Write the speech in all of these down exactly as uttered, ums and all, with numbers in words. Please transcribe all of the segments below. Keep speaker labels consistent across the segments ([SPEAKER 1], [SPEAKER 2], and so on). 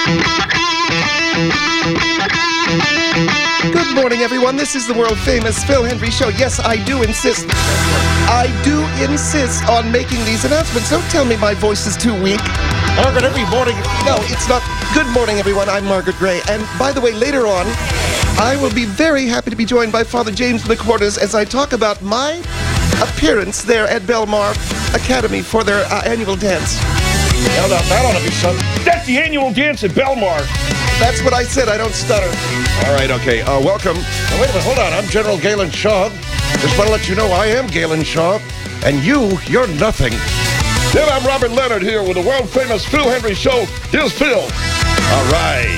[SPEAKER 1] Good morning, everyone. This is the world-famous Phil Hendrie Show. Yes, I do insist. I do insist on making these announcements. Don't tell me my voice is too weak. Margaret, every morning... No, it's not. Good morning, everyone. I'm Margaret Gray. And by the way, later on, I will be very happy to be joined by Father James McQuarters as I talk about my appearance there at Belmar Academy for their uh, annual dance.
[SPEAKER 2] Now, that, that ought to be something. That's the annual dance at Belmar.
[SPEAKER 1] That's what I said. I don't stutter.
[SPEAKER 2] All right, okay. Uh, welcome. Now, wait a minute. Hold on. I'm General Galen Shaw. Just want to let you know I am Galen Shaw. And you, you're nothing. Then I'm Robert Leonard here with the world-famous Phil Hendrie Show. Here's Phil. All right.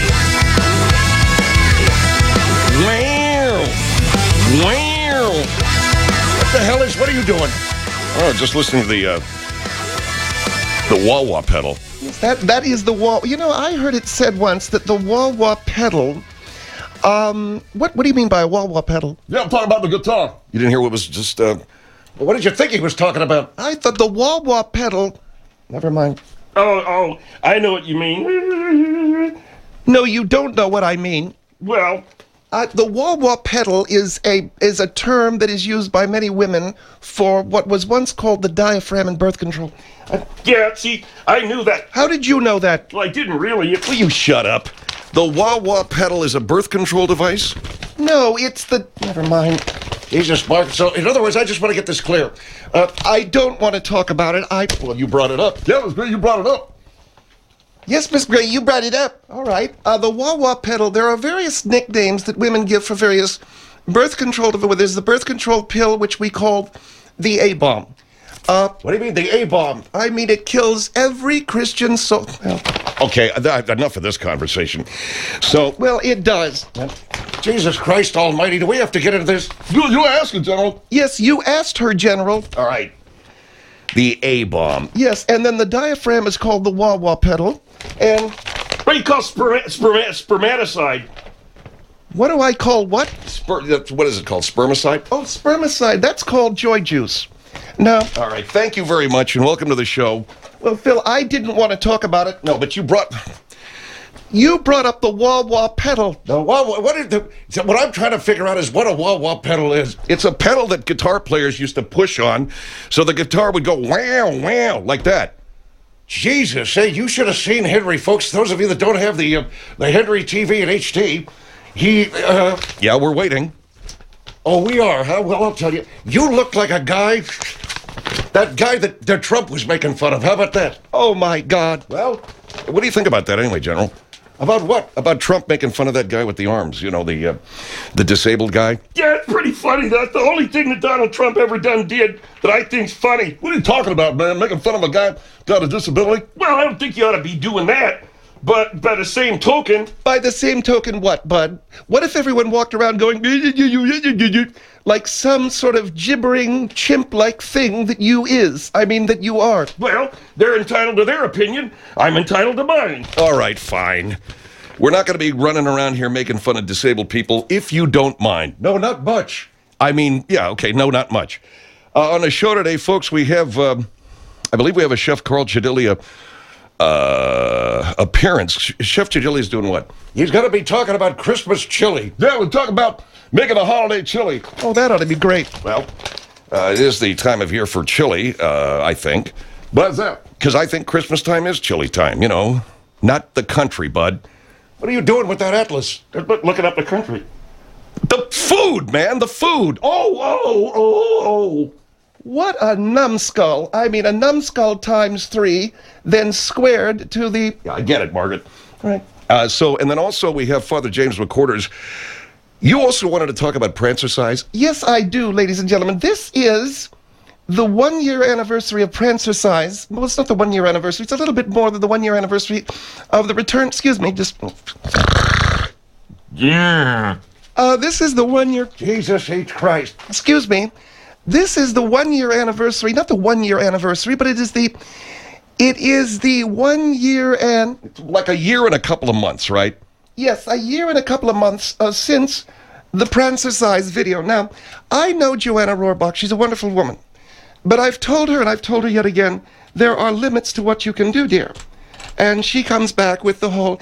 [SPEAKER 2] Wow. Wow. What the hell is, what are you doing? Oh, just listening to the, uh, the wah-wah pedal.
[SPEAKER 1] That that is the wah. You know, I heard it said once that the wah-wah pedal. Um, what what do you mean by a wah-wah pedal?
[SPEAKER 2] Yeah, I'm talking about the guitar. You didn't hear what was just. Uh, what did you think he was talking about?
[SPEAKER 1] I thought the wah-wah pedal. Never mind.
[SPEAKER 2] Oh, oh, I know what you mean.
[SPEAKER 1] No, you don't know what I mean.
[SPEAKER 2] Well,
[SPEAKER 1] uh, the wah-wah pedal is a is a term that is used by many women for what was once called the diaphragm in birth control.
[SPEAKER 2] Uh, yeah, see, I knew that.
[SPEAKER 1] How did you know that?
[SPEAKER 2] Well, I didn't really.
[SPEAKER 3] Will you shut up? The wah-wah pedal is a birth control device?
[SPEAKER 1] No, it's the... Never mind.
[SPEAKER 2] Jesus, Mark. So, in other words, I just want to get this clear.
[SPEAKER 1] Uh, I don't want to talk about it. I...
[SPEAKER 2] Well, you brought it up. Yeah, Miss Gray, you brought it up.
[SPEAKER 1] Yes, Miss Gray, you brought it up. All right. Uh, the wah-wah pedal, there are various nicknames that women give for various birth control devices. There's the birth control pill, which we call the A-bomb.
[SPEAKER 2] Uh, what do you mean, the A-bomb?
[SPEAKER 1] I mean, it kills every Christian soul. Well,
[SPEAKER 3] okay, th- enough of this conversation. So...
[SPEAKER 1] Well, it does.
[SPEAKER 2] Jesus Christ almighty, do we have to get into this? You, you asked it, General.
[SPEAKER 1] Yes, you asked her, General.
[SPEAKER 2] All right.
[SPEAKER 3] The A-bomb.
[SPEAKER 1] Yes, and then the diaphragm is called the wah-wah pedal. And...
[SPEAKER 2] What do you call sperma- sperma- spermaticide?
[SPEAKER 1] What do I call what?
[SPEAKER 3] Sper- what is it called, spermicide?
[SPEAKER 1] Oh, spermicide. That's called joy juice. No.
[SPEAKER 3] All right, thank you very much, and welcome to the show.
[SPEAKER 1] Well, Phil, I didn't want to talk about it.
[SPEAKER 3] No, but you brought...
[SPEAKER 1] You brought up the wah-wah pedal.
[SPEAKER 2] The wah-wah... What, is the, so what I'm trying to figure out is what a wah-wah pedal is.
[SPEAKER 3] It's a pedal that guitar players used to push on, so the guitar would go wow, wow, like that.
[SPEAKER 2] Jesus, hey, you should have seen Henry, folks. Those of you that don't have the, uh, the Henry T V in H D, he... Uh,
[SPEAKER 3] yeah, we're waiting.
[SPEAKER 2] Oh, we are, huh? Well, I'll tell you. You look like a guy... That guy that, that Trump was making fun of. How about that?
[SPEAKER 1] Oh, my God.
[SPEAKER 3] Well, what do you think about that anyway, General?
[SPEAKER 2] About what?
[SPEAKER 3] About Trump making fun of that guy with the arms, you know, the uh, the disabled guy?
[SPEAKER 2] Yeah, it's pretty funny. That's the only thing that Donald Trump ever done did that I think's funny. What are you talking about, man? Making fun of a guy got a disability? Well, I don't think you ought to be doing that. But by the same token...
[SPEAKER 1] By the same token what, Bud? What if everyone walked around going... like some sort of gibbering, chimp-like thing that you is. I mean, that you are.
[SPEAKER 2] Well, they're entitled to their opinion. I'm entitled to mine.
[SPEAKER 3] All right, fine. We're not going to be running around here making fun of disabled people, if you don't mind.
[SPEAKER 2] No, not much.
[SPEAKER 3] I mean, yeah, okay, no, not much. Uh, on the show today, folks, we have... Um, I believe we have a Chef Carl Chedilia... Uh, appearance. Chef Chedilia is doing what?
[SPEAKER 2] He's going to be talking about Christmas chili. Yeah, we'll talk about making a holiday chili.
[SPEAKER 1] Oh, that ought to be great.
[SPEAKER 3] Well, uh, it is the time of year for chili, uh, I think.
[SPEAKER 2] Why's that?
[SPEAKER 3] Because I think Christmas time is chili time, you know. Not the country, bud.
[SPEAKER 2] What are you doing with that atlas? Looking up the country.
[SPEAKER 3] The food, man, the food.
[SPEAKER 2] Oh, oh, oh, oh.
[SPEAKER 1] What a numbskull. I mean, a numbskull times three, then squared to the...
[SPEAKER 3] Yeah, I get it, Margaret.
[SPEAKER 1] Right.
[SPEAKER 3] Uh, so, and then also we have Father James McQuarters. You also wanted to talk about Prancercise?
[SPEAKER 1] Yes, I do, ladies and gentlemen. This is the one-year anniversary of Prancercise. Well, it's not the one-year anniversary. It's a little bit more than the one-year anniversary of the return... Excuse me, just...
[SPEAKER 2] Yeah.
[SPEAKER 1] Uh, this is the one-year...
[SPEAKER 2] Jesus H. Christ.
[SPEAKER 1] Excuse me. This is the one-year anniversary, not the one-year anniversary, but it is the, it is the one-year and...
[SPEAKER 3] Like a year and a couple of months, right?
[SPEAKER 1] Yes, a year and a couple of months uh, since the Prancercise video. Now, I know Joanna Rohrbach. She's a wonderful woman. But I've told her, and I've told her yet again, there are limits to what you can do, dear. and she comes back with the whole...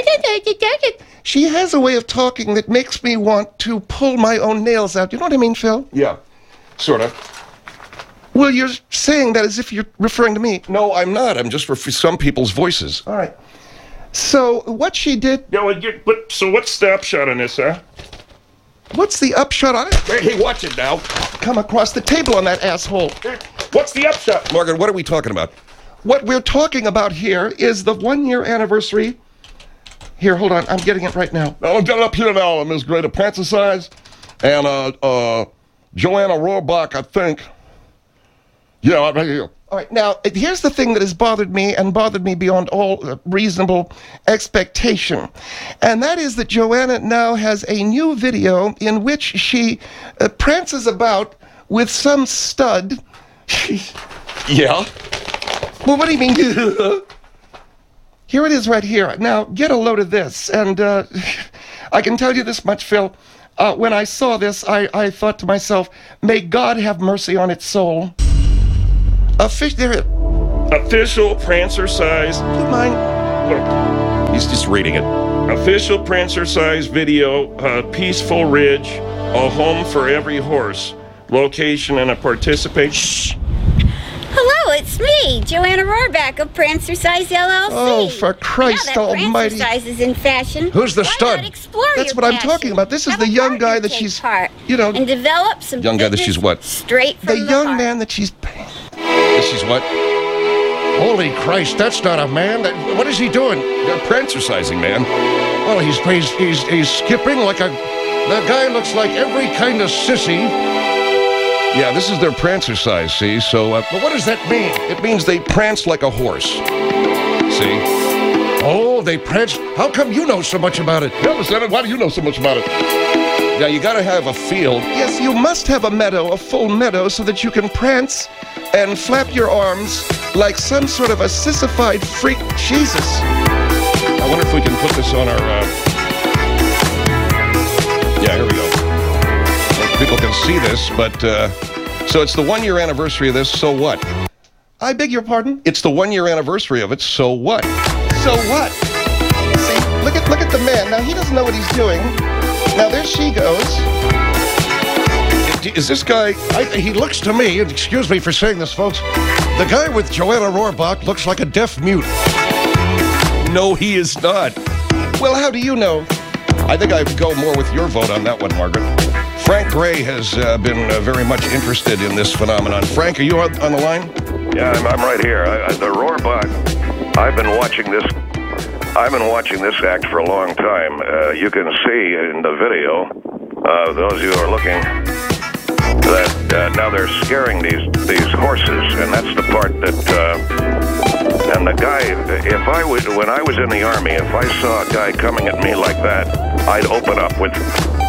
[SPEAKER 1] She has a way of talking that makes me want to pull my own nails out. You know what I mean, Phil?
[SPEAKER 3] Yeah, sort of.
[SPEAKER 1] Well, you're saying that as if you're referring to me.
[SPEAKER 3] No, I'm not. I'm just for some people's voices.
[SPEAKER 1] All right. So, what she did...
[SPEAKER 4] Yeah, well, you, but, so what's the upshot on this, huh?
[SPEAKER 1] What's the upshot on it?
[SPEAKER 3] Hey, hey, watch it now.
[SPEAKER 1] Come across the table on that asshole.
[SPEAKER 4] What's the upshot?
[SPEAKER 3] Margaret, what are we talking about?
[SPEAKER 1] What we're talking about here is the one-year anniversary. Here, hold on. I'm getting it right now.
[SPEAKER 2] I'll get it up here now, Miss Greta Prancercise and uh, uh, Joanna Rohrbach, I think. Yeah, right here.
[SPEAKER 1] All right, now, here's the thing that has bothered me, and bothered me beyond all uh, reasonable expectation. And that is that Joanna now has a new video in which she uh, prances about with some stud.
[SPEAKER 3] Yeah?
[SPEAKER 1] Well, what do you mean? Here it is right here. Now, get a load of this. And uh, I can tell you this much, Phil. Uh, when I saw this, I, I thought to myself, may God have mercy on its soul. A fish, there it
[SPEAKER 4] Official Prancercise.
[SPEAKER 1] Do you mind?
[SPEAKER 4] Look,
[SPEAKER 3] He's just reading it.
[SPEAKER 4] official Prancercise video, uh, Peaceful Ridge, a home for every horse. Location and a participation. Shh.
[SPEAKER 5] Hello, it's me, Joanna Rohrbach of Prancercise L L C.
[SPEAKER 1] Oh, for Christ
[SPEAKER 5] now that
[SPEAKER 1] almighty.
[SPEAKER 5] Prancercise is in fashion.
[SPEAKER 2] Who's the
[SPEAKER 5] why
[SPEAKER 2] stud?
[SPEAKER 5] Not explore
[SPEAKER 1] That's
[SPEAKER 5] your
[SPEAKER 1] what I'm
[SPEAKER 5] passion?
[SPEAKER 1] talking about. This is
[SPEAKER 5] Have
[SPEAKER 1] the
[SPEAKER 5] a
[SPEAKER 1] young guy
[SPEAKER 5] partner
[SPEAKER 1] that
[SPEAKER 5] take
[SPEAKER 1] she's,
[SPEAKER 5] part
[SPEAKER 1] you know-
[SPEAKER 5] and develop some
[SPEAKER 3] Young guy that she's
[SPEAKER 5] business
[SPEAKER 3] what?
[SPEAKER 5] Straight
[SPEAKER 1] The
[SPEAKER 5] from the,
[SPEAKER 1] young
[SPEAKER 5] heart.
[SPEAKER 1] man that she's...
[SPEAKER 3] She's what?
[SPEAKER 2] Holy Christ, that's not a man. That, what is he doing?
[SPEAKER 3] They're prancercising, man.
[SPEAKER 2] Well, he's, he's, he's, he's skipping like a... That guy looks like every kind of sissy.
[SPEAKER 3] Yeah, this is their prancercise, see? So, uh,
[SPEAKER 2] But what does that mean?
[SPEAKER 3] it means they prance like a horse. See?
[SPEAKER 2] Oh, they prance. How come you know so much about it? Yeah, Lieutenant, why do you know so much about it?
[SPEAKER 3] Now, you gotta have a field.
[SPEAKER 1] Yes, you must have a meadow, a full meadow, so that you can prance and flap your arms like some sort of a sissified freak. Jesus.
[SPEAKER 3] I wonder if we can put this on our, uh... Yeah, here we go. People can see this, but, uh... So it's the one-year anniversary of this, so what?
[SPEAKER 1] I beg your pardon?
[SPEAKER 3] It's the one-year anniversary of it, so what?
[SPEAKER 1] So what? See, look at look at the man. Now, he doesn't know what he's doing. Now, there she goes.
[SPEAKER 3] Is this guy...
[SPEAKER 2] I, he looks to me, and excuse me for saying this, folks, the guy with Joanna Rohrbach looks like a deaf mute.
[SPEAKER 3] No, he is not.
[SPEAKER 1] Well, how do you know?
[SPEAKER 3] I think I'd go more with your vote on that one, Margaret. Frank Gray has uh, been uh, very much interested in this phenomenon. Frank, are you on, on the line?
[SPEAKER 6] Yeah, I'm, I'm right here. I, I, the Rohrbach. I've been watching this. I've been watching this act for a long time. Uh, you can see in the video, uh, those of you who are looking, that uh, now they're scaring these these horses, and that's the part that. Uh, and the guy, if I was when I was in the army, if I saw a guy coming at me like that, I'd open up with.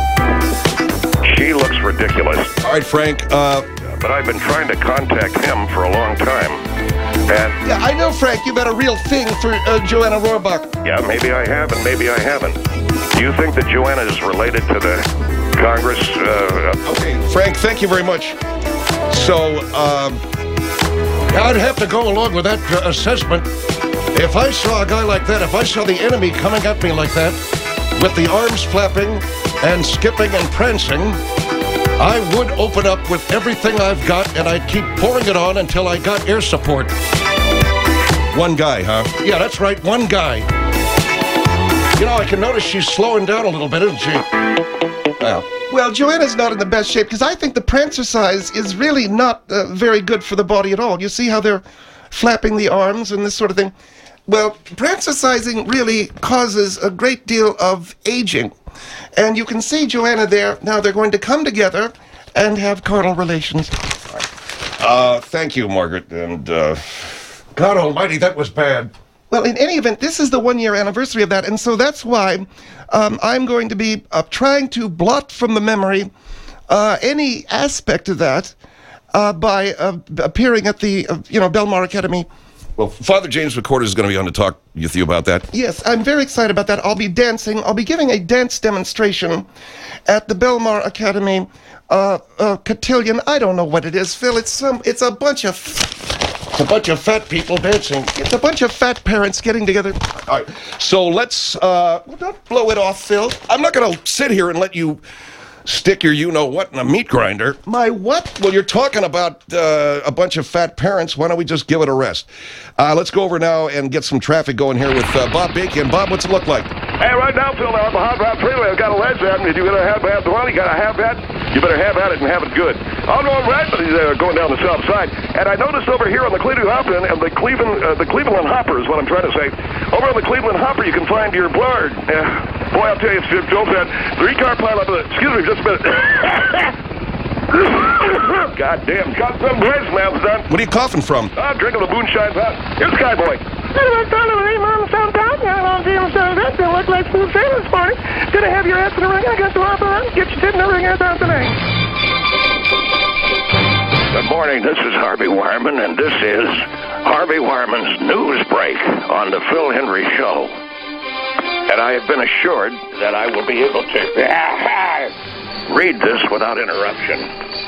[SPEAKER 6] She looks ridiculous.
[SPEAKER 3] All right, Frank. Uh,
[SPEAKER 6] But I've been trying to contact him for a long time. And
[SPEAKER 1] Yeah, I know, Frank, you've got a real thing for uh, Joanna Rohrbach.
[SPEAKER 6] yeah, maybe I have and maybe I haven't. Do you think that Joanna is related to the Congress? Uh,
[SPEAKER 3] okay, Frank, thank you very much. So, um,
[SPEAKER 2] I'd have to go along with that uh, assessment. If I saw a guy like that, if I saw the enemy coming at me like that, with the arms flapping and skipping and prancing, I would open up with everything I've got, and I'd keep pouring it on until I got air support.
[SPEAKER 3] one guy, huh?
[SPEAKER 2] Yeah, that's right, one guy. You know, I can notice she's slowing down a little bit, isn't she?
[SPEAKER 3] Well,
[SPEAKER 1] Well, Joanna's not in the best shape, because I think the prancercise is really not uh, very good for the body at all. You see how they're flapping the arms and this sort of thing? Well, prancercising really causes a great deal of aging. And you can see Joanna there. Now they're going to come together and have carnal relations.
[SPEAKER 3] uh, thank you, Margaret, and, uh...
[SPEAKER 2] God almighty, that was bad.
[SPEAKER 1] Well, in any event, this is the one-year anniversary of that, and so that's why um, I'm going to be uh, trying to blot from the memory uh, any aspect of that uh, by uh, appearing at the, uh, you know, Belmar Academy.
[SPEAKER 3] Well, Father James McCord is going to be on to talk with you about that.
[SPEAKER 1] Yes, I'm very excited about that. I'll be dancing. I'll be giving a dance demonstration at the Belmar Academy uh, uh, cotillion. I don't know what it is, Phil. It's some. It's a bunch of.
[SPEAKER 2] It's a bunch of fat people dancing.
[SPEAKER 1] It's a bunch of fat parents getting together.
[SPEAKER 3] All right, so let's, uh,
[SPEAKER 1] Well, don't blow it off, Phil.
[SPEAKER 3] I'm not going to sit here and let you stick your you-know-what in a meat grinder.
[SPEAKER 1] My what?
[SPEAKER 3] Well, you're talking about uh, a bunch of fat parents. Why don't we just give it a rest? Uh, let's go over now and get some traffic going here with uh, Bob Bacon. Bob, what's it look like?
[SPEAKER 6] Hey, right now, Phil, on the Hot Rod Freeway, I've got a ledge at me. If you're going to have at the one, you got to have that. You better have at it and have it good. I'm going right, but he's uh, going down the south side. And I noticed over here on the Cleveland Hopper, and the Cleveland, uh, the Cleveland Hopper is what I'm trying to say. Over on the Cleveland Hopper, you can find your blurred. Uh, boy, I'll tell you, it's Joe said, three-car pileup. Uh, excuse me, just a minute. God damn, got some brace now, son.
[SPEAKER 3] What are you coughing from?
[SPEAKER 6] I'm drinking the moonshine hot. Here's Skyboy.
[SPEAKER 7] Look like smooth sailing this morning. Gonna have your ass in the ring. I got to hop on. Get your tit in the ring out tonight.
[SPEAKER 6] Good morning. This is Harvey Wireman, and this is Harvey Wireman's News Break on the Phil Hendry Show. And I have been assured that I will be able to read this without interruption.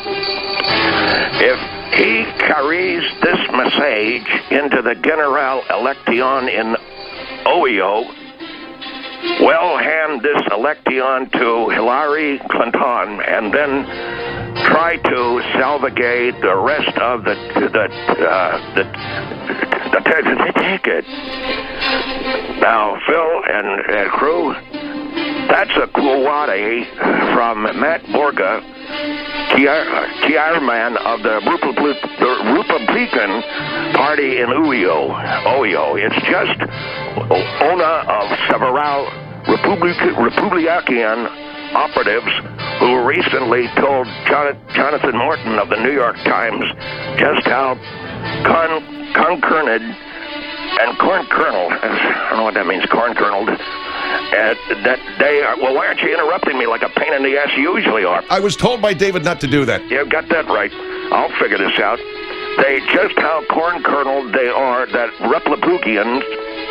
[SPEAKER 6] If he carries this message into the General Election in Ohio, well, hand this election to Hillary Clinton and then try to salvagate the rest of the the uh, the, the, the, the ticket. Now, Phil and, and crew, that's a quote from Matt Borga, chairman of the, Republic, the Republican Party in Ohio. Ohio. It's just owner of several Republican, Republican operatives who recently told Jonathan Morton of the New York Times just how con concerned and corn kernel, I don't know what that means, corn kerneled, uh, that they are, well, why aren't you interrupting me like a pain in the ass you usually are?
[SPEAKER 3] I was told by David not to do that.
[SPEAKER 6] You got that right. I'll figure this out. They, just how corn kerneled they are, that Republicans,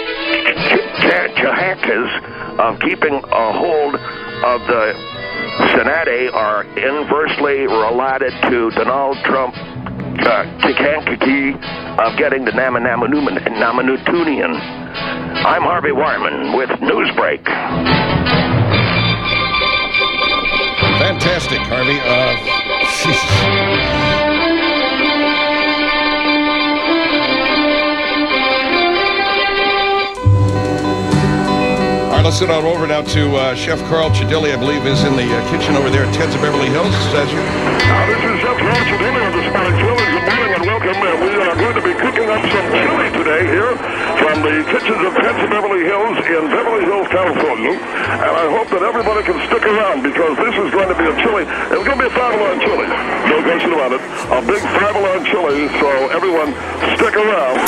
[SPEAKER 6] Chehakas, of keeping a hold of the Senate are inversely related to Donald Trump uh, Kankakee of getting the Namanutunian. I'm Harvey Wireman with Newsbreak.
[SPEAKER 3] Fantastic, Harvey. Uh, All right, let's head on over now to uh, Chef Carl Chidilli, I believe, is in the uh, kitchen over there at Ted's of Beverly Hills. Says you.
[SPEAKER 8] Now, this is Chef Carl Chidilli of the Spanish Village. Good morning and welcome. Uh, we are going to be cooking up some chili today here from the kitchens of Ted's of Beverly Hills in Beverly Hills, California. And I hope that everybody can stick around because this is going to be a chili. It's going to be a five-alarm chili. No question about it. A big five-alarm chili, so everyone stick around.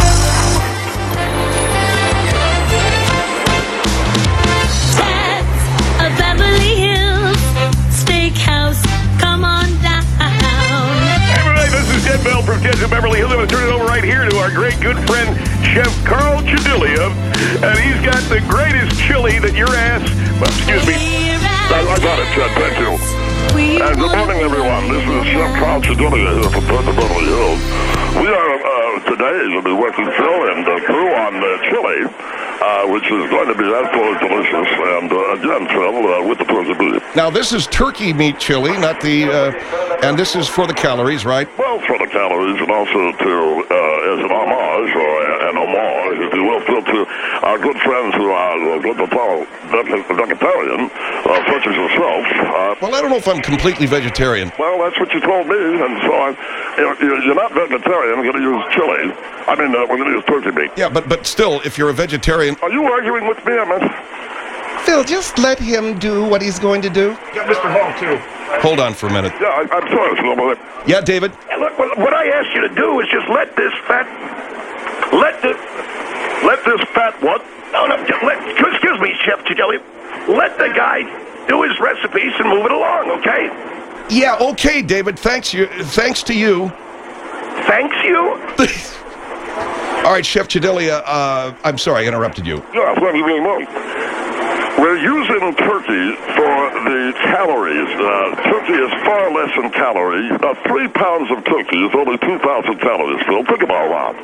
[SPEAKER 9] Beverly Hills Steakhouse, come on down.
[SPEAKER 6] Hey, everybody, this is Ted Bell from Ted's of Beverly Hills. I'm going to turn it over right here to our great good friend, Chef Carl Chidilli, and he's got the greatest chili that your ass, well, excuse me.
[SPEAKER 8] I, I got it, Ted. Thank you. And good morning, everyone. This is Chef Carl Chidilli here from Ted's of Beverly Hills. We are uh, today going to be working Phil and the crew on the chili. Uh, which is going to be absolutely delicious. And uh, again, Phil, uh, with the pleasure beef.
[SPEAKER 3] Now, this is turkey meat chili, not the, uh, and this is for the calories, right?
[SPEAKER 8] Well, for the calories, and also to, uh, as an homage, or an homage, if you will, Phil, to our good friends who are uh, vegetarian, uh, such as yourself. Uh,
[SPEAKER 3] well, I don't know if I'm completely vegetarian.
[SPEAKER 8] Well, that's what you told me, and so I'm, you're not vegetarian, you're going to use chili. I mean, uh, we're going to use turkey meat.
[SPEAKER 3] Yeah, but, but still, if you're a vegetarian...
[SPEAKER 8] Are you arguing with me, Emmett?
[SPEAKER 1] Phil, just let him do what he's going to do.
[SPEAKER 8] Yeah, Mister Hall, too.
[SPEAKER 3] Hold on for a minute.
[SPEAKER 8] Yeah, I, I'm sorry, Phil, but...
[SPEAKER 3] Yeah, David?
[SPEAKER 6] Yeah, look, what, what I asked you to do is just let this fat... Let this...
[SPEAKER 8] Let this fat what?
[SPEAKER 6] No, no, just let... Excuse me, Chef Chidilli. Let the guy do his recipes and move it along, okay?
[SPEAKER 3] Yeah, okay, David. Thanks you. Thanks to you.
[SPEAKER 6] Thanks you?
[SPEAKER 3] All right, Chef Chidilli, uh, I'm sorry I interrupted you.
[SPEAKER 8] Yeah, thank you very much. We're using turkey for the calories. Uh, turkey is far less in calories. About three pounds of turkey is only two thousand calories, Phil. Think about that.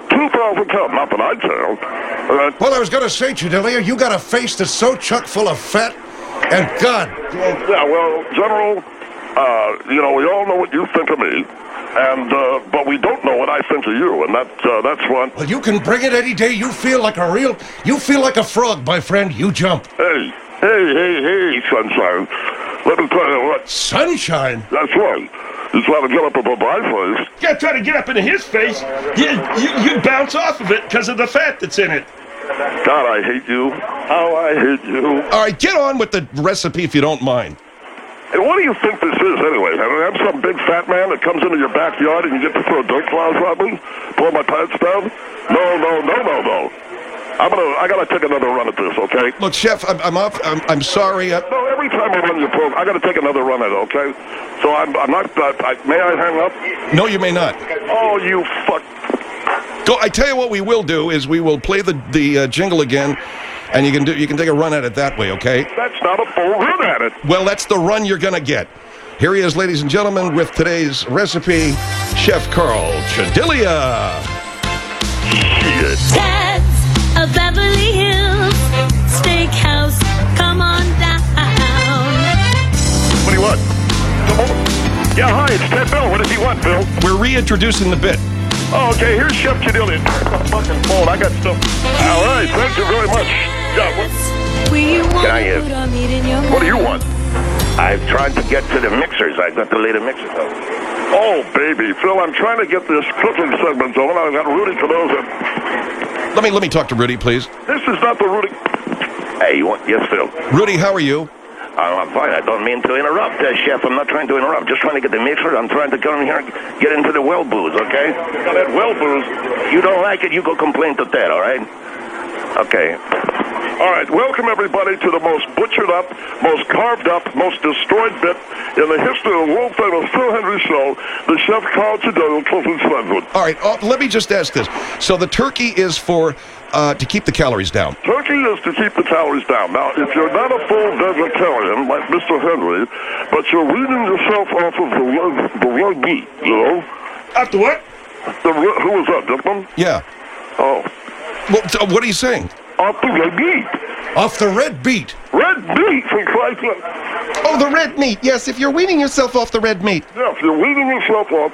[SPEAKER 8] two thousand pounds. Not that I'd tell. Uh,
[SPEAKER 2] Well, I was going to say, Chedelia, you got a face that's so chock full of fat. And God.
[SPEAKER 8] yeah, well, General, uh, you know, we all know what you think of me. And, uh, but we don't know what I think of you, and that, uh, that's one.
[SPEAKER 2] Well, you can bring it any day. You feel like a real, you feel like a frog, my friend. You jump.
[SPEAKER 8] Hey, hey, hey, hey, Sunshine. Let me tell you what.
[SPEAKER 2] Sunshine?
[SPEAKER 8] That's right. You try to get up above my face.
[SPEAKER 4] Yeah, try to get up into his face. You, you, you bounce off of it because of the fat that's in it.
[SPEAKER 8] God, I hate you. How I hate you.
[SPEAKER 3] All right, get on with the recipe if you don't mind.
[SPEAKER 8] And what do you think this is anyway? I mean, I'm some big fat man that comes into your backyard and you get to throw dirt clouds at me? Pull my pants down? No, no, no, no, no. I'm gonna, I gotta take another run at this, okay?
[SPEAKER 3] Look, Chef, I'm, I'm off. I'm, I'm sorry. Uh,
[SPEAKER 8] No, every time I run your program, I gotta take another run at it, okay? So I'm, I'm not, uh, I, may I hang up?
[SPEAKER 3] no, you may not.
[SPEAKER 8] Oh, you fuck.
[SPEAKER 3] Go. I tell you what we will do is we will play the, the uh, jingle again, and you can do you can take a run at it that way, okay?
[SPEAKER 8] That's not a full run at it.
[SPEAKER 3] Well, that's the run you're going to get. Here he is, ladies and gentlemen, with today's recipe, Chef Carl Chedilia.
[SPEAKER 8] Shit.
[SPEAKER 9] Ted's a Beverly Hills Steakhouse. Come on down.
[SPEAKER 8] What do you want? Come on. Yeah, hi, it's Ted Bell. What does he want, Bill?
[SPEAKER 3] We're reintroducing the bit.
[SPEAKER 8] Oh, okay, here's Chef Chedilia. The fucking phone, I got stuff. All right, thank you very much. Yeah, what,
[SPEAKER 6] Can I have?
[SPEAKER 8] what do you want?
[SPEAKER 6] I've tried to get to the mixers. I got to lay the mixers out.
[SPEAKER 8] Oh, baby, Phil, I'm trying to get this cooking segment going. I've got Rudy Canosa.
[SPEAKER 3] Let me let me talk to Rudy, please.
[SPEAKER 8] This is not the Rudy.
[SPEAKER 6] Hey, you want? Yes, Phil.
[SPEAKER 3] Rudy, how are you?
[SPEAKER 6] Uh, I'm fine. I don't mean to interrupt, uh, Chef. I'm not trying to interrupt. Just trying to get the mixer. I'm trying to come here and get into the well booze, okay?
[SPEAKER 8] Got that well booze.
[SPEAKER 6] You don't like it, you go complain to Ted, all right? Okay.
[SPEAKER 8] All right, welcome everybody to the most butchered up, most carved up, most destroyed bit in the history of the world famous Phil Henry Show, the Chef Carl Chedilia cooking segment.
[SPEAKER 3] All right, uh, let me just ask this. So the turkey is for uh, to keep the calories down.
[SPEAKER 8] Turkey is to keep the calories down. Now, if you're not a full vegetarian like Mister Henry, but you're weaning yourself off of the red, the red meat, you know?
[SPEAKER 4] Off the what?
[SPEAKER 8] The re- who was that, Dickman?
[SPEAKER 3] Yeah.
[SPEAKER 8] Oh.
[SPEAKER 3] Well, so what are you saying?
[SPEAKER 8] Off the red meat.
[SPEAKER 2] Off the red beet.
[SPEAKER 8] Red meat, for Christ's sake.
[SPEAKER 1] Oh, the red meat. Yes, if you're weaning yourself off the red meat.
[SPEAKER 8] Yeah, if you're weaning yourself off.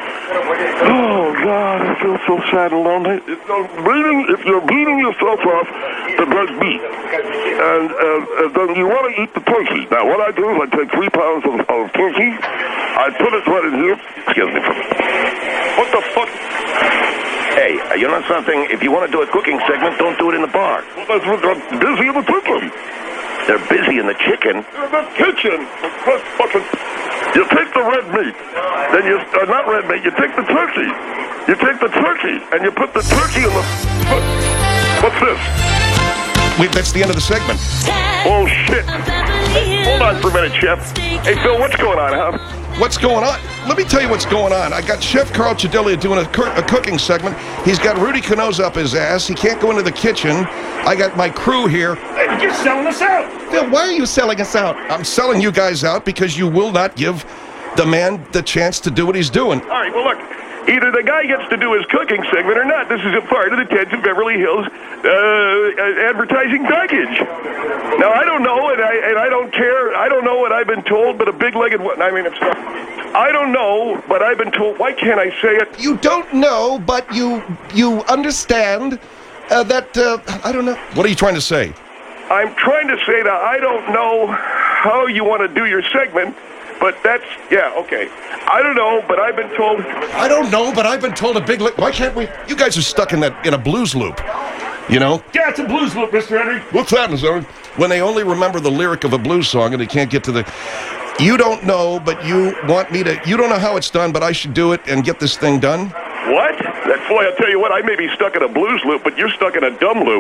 [SPEAKER 8] Oh, God, I feel so sad and lonely. If you're weaning, if you're weaning yourself off the red meat, and, uh, and then you want to eat the turkey. Now, what I do is I take three pounds of, of turkey, I put it right in here.
[SPEAKER 6] Excuse me.
[SPEAKER 8] What the fuck?
[SPEAKER 6] Hey, uh, you know something? If you want to do a cooking segment, don't do it in the bar.
[SPEAKER 8] Well, that's what I'm busy in the kitchen.
[SPEAKER 6] They're busy in the chicken.
[SPEAKER 8] In the kitchen. What fucking... You take the red meat, then you, uh, not red meat, you take the turkey. You take the turkey, and you put the turkey in the... What's this?
[SPEAKER 3] Wait, that's the end of the segment.
[SPEAKER 8] Oh, shit. Hold on for a minute, Chef. Hey, Phil, what's going on, huh?
[SPEAKER 3] What's going on? Let me tell you what's going on. I got Chef Carl Chedilia doing a, cur- a cooking segment. He's got Rudy Canosa up his ass. He can't go into the kitchen. I got my crew here.
[SPEAKER 4] Hey, you're selling us out.
[SPEAKER 1] Phil, why are you selling us out?
[SPEAKER 3] I'm selling you guys out because you will not give the man the chance to do what he's doing.
[SPEAKER 8] All right, well, look. Either the guy gets to do his cooking segment or not. This is a part of the Ted's of Beverly Hills uh, advertising package. Now, I don't know, and I and I don't care. I don't know what I've been told, but a big-legged one. I mean, it's not. I don't know, but I've been told. Why can't I say it?
[SPEAKER 1] You don't know, but you you understand uh, that, uh, I don't know.
[SPEAKER 3] What are you trying to say?
[SPEAKER 8] I'm trying to say that I don't know how you want to do your segment, but that's, yeah, okay. I don't know, but I've been told.
[SPEAKER 2] I don't know, but I've been told a big lick. Why can't we?
[SPEAKER 3] You guys are stuck in that in a blues loop. You know?
[SPEAKER 4] Yeah, it's a blues loop, Mister Henry.
[SPEAKER 3] What's that, Missouri? When they only remember the lyric of a blues song and they can't get to the... You don't know, but you want me to... You don't know how it's done, but I should do it and get this thing done?
[SPEAKER 8] What? That boy, I'll tell you what, I may be stuck in a blues loop, but you're stuck in a dumb loop.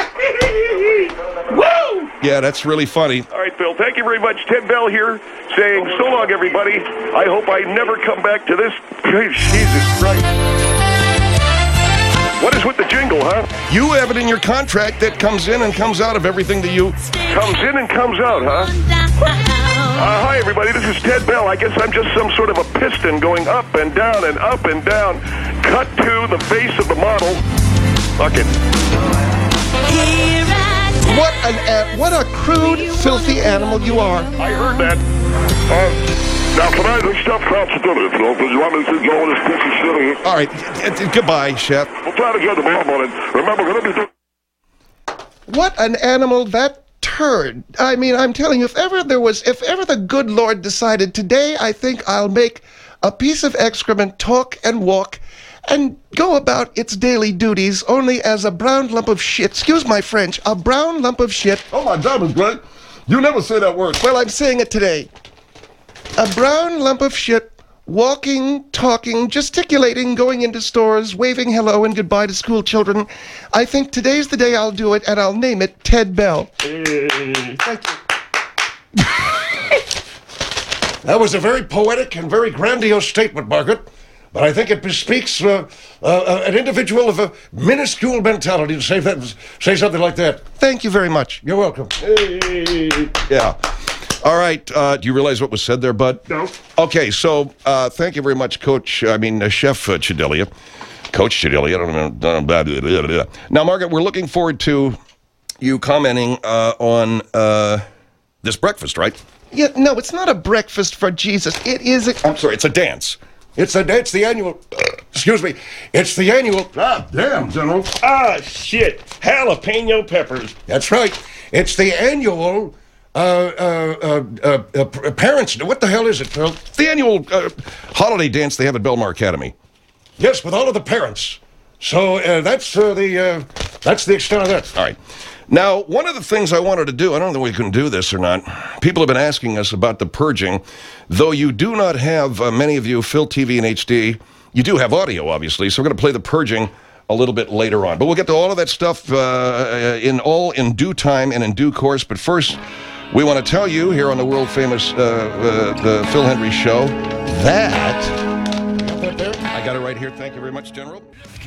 [SPEAKER 4] Woo!
[SPEAKER 3] Yeah, that's really funny.
[SPEAKER 8] All right, Phil, thank you very much. Ted Bell here, saying so long, everybody. I hope I never come back to this. Jesus Christ. What is with the jingle, huh?
[SPEAKER 3] You have it in your contract that comes in and comes out of everything that you...
[SPEAKER 8] Comes in and comes out, huh? Uh, hi, everybody. This is Ted Bell. I guess I'm just some sort of a piston going up and down and up and down. cut to the face of the model. Fuck it.
[SPEAKER 1] What an uh, what a crude, filthy animal you are.
[SPEAKER 8] I heard that. Uh, now, can I have Chef Crouch dinner, Phil? Because you want me to keep going this piece of shit here?
[SPEAKER 3] All right. Uh, uh, Goodbye, Chef.
[SPEAKER 8] We'll try to get tomorrow morning. Remember, we're going to be doing...
[SPEAKER 1] What an animal that turd. I mean, I'm telling you, if ever there was, if ever the good Lord decided today, I think I'll make a piece of excrement talk and walk and go about its daily duties only as a brown lump of shit. Excuse my French. A brown lump of shit.
[SPEAKER 2] Oh, my diamonds, Greg. You never say that word.
[SPEAKER 1] Well, I'm saying it today. A brown lump of shit, walking, talking, gesticulating, going into stores, waving hello and goodbye to school children. I think today's the day I'll do it, and I'll name it Ted Bell. Thank you.
[SPEAKER 2] That was a very poetic and very grandiose statement, Margaret. But I think it bespeaks uh, uh, an individual of a minuscule mentality to say that, say something like that.
[SPEAKER 1] Thank you very much.
[SPEAKER 2] You're welcome.
[SPEAKER 3] Yeah. All right. Uh, do you realize what was said there, Bud?
[SPEAKER 8] No.
[SPEAKER 3] Okay, so uh, thank you very much, Coach, I mean, uh, Chef uh, Chidilia. Coach Chidilia. I don't know. Don't know blah, blah, blah, blah. Now, Margaret, we're looking forward to you commenting uh, on uh, this breakfast, right?
[SPEAKER 1] Yeah, no, it's not a breakfast for Jesus. It is a...
[SPEAKER 3] I'm sorry, it's a dance.
[SPEAKER 2] It's a it's the annual. Uh, excuse me. It's the annual.
[SPEAKER 4] Ah,
[SPEAKER 2] damn, General.
[SPEAKER 4] Ah, shit. Jalapeno peppers.
[SPEAKER 2] That's right. It's the annual. Uh, uh, uh, uh, uh, parents. What the hell is it, Phil?
[SPEAKER 3] It's the annual uh, holiday dance they have at Belmar Academy.
[SPEAKER 2] Yes, with all of the parents. So uh, that's uh, the uh, that's the extent of that.
[SPEAKER 3] All right. Now, one of the things I wanted to do, I don't know if we can do this or not. People have been asking us about the purging. Though you do not have, uh, many of you, Phil T V and H D, you do have audio, obviously, so we're going to play the purging a little bit later on. But we'll get to all of that stuff uh, in all in due time and in due course. But first, we want to tell you here on the world-famous uh, uh, the Phil Hendrie Show that... I got it right here. Thank you very much, General.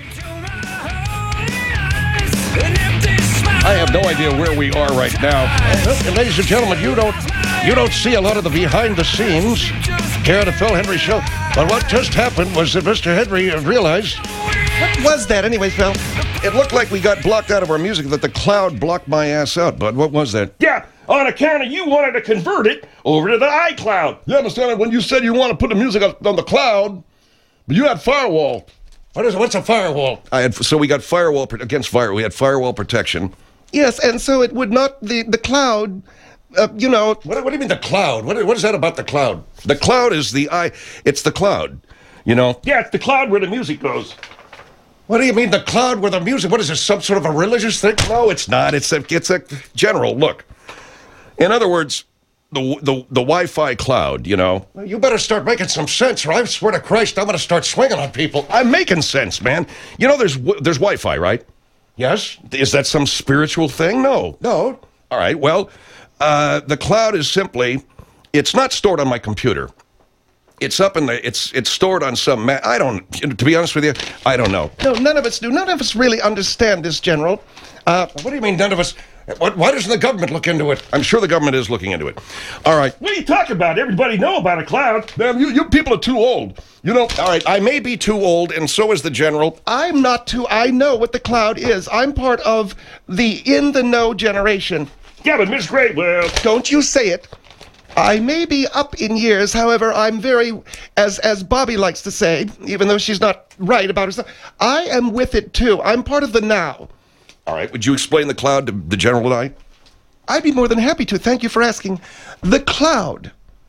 [SPEAKER 3] I have no idea where we are right now.
[SPEAKER 2] Uh, ladies and gentlemen, you don't you don't see a lot of the behind the scenes here at the Phil Hendrie Show. But what just happened was that Mister Hendrie realized.
[SPEAKER 1] What was that anyways, Phil?
[SPEAKER 3] It looked like we got blocked out of our music, that the cloud blocked my ass out, Bud. What was that?
[SPEAKER 4] Yeah, on account of you wanted to convert it over to the iCloud.
[SPEAKER 2] You understand it? When you said you want to put the music on the cloud, but you had firewall. What is it? What's a firewall?
[SPEAKER 3] I had so we got firewall against fire. We had firewall protection.
[SPEAKER 1] Yes, and so it would not, the, the cloud, uh, you know...
[SPEAKER 2] What, what do you mean the cloud? What, what is that about the cloud?
[SPEAKER 3] The cloud is the I. It's the cloud, you know?
[SPEAKER 4] Yeah, it's the cloud where the music goes.
[SPEAKER 2] What do you mean the cloud where the music... What is this, some sort of a religious thing?
[SPEAKER 3] No, it's not. It's a, it's a general look. In other words, the, the, the Wi-Fi cloud, you know?
[SPEAKER 2] Well, you better start making some sense, or I swear to Christ, I'm going to start swinging on people.
[SPEAKER 3] I'm making sense, man. You know there's there's Wi-Fi, right?
[SPEAKER 2] Yes?
[SPEAKER 3] Is that some spiritual thing? No.
[SPEAKER 2] No.
[SPEAKER 3] All right, well, uh, the cloud is simply, it's not stored on my computer. It's up in the, it's it's stored on some, ma- I don't, to be honest with you, I don't know.
[SPEAKER 1] No, none of us do. None of us really understand this, General.
[SPEAKER 2] Uh, what do you mean none of us? What, why doesn't the government look into it?
[SPEAKER 3] I'm sure the government is looking into it. All right.
[SPEAKER 4] What are you talking about? Everybody know about a cloud.
[SPEAKER 2] Damn, you, you people are too old. You know,
[SPEAKER 3] All right, I may be too old, and so is the General.
[SPEAKER 1] I'm not too, I know what the cloud is. I'm part of the in-the-know generation.
[SPEAKER 4] Yeah, but Miss Gray, well...
[SPEAKER 1] Don't you say it. I may be up in years, however, I'm very, as as Bobby likes to say, even though she's not right about herself, I am with it too. I'm part of the now.
[SPEAKER 3] All right, would you explain the cloud to the General and I?
[SPEAKER 1] I'd be more than happy to. Thank you for asking. The cloud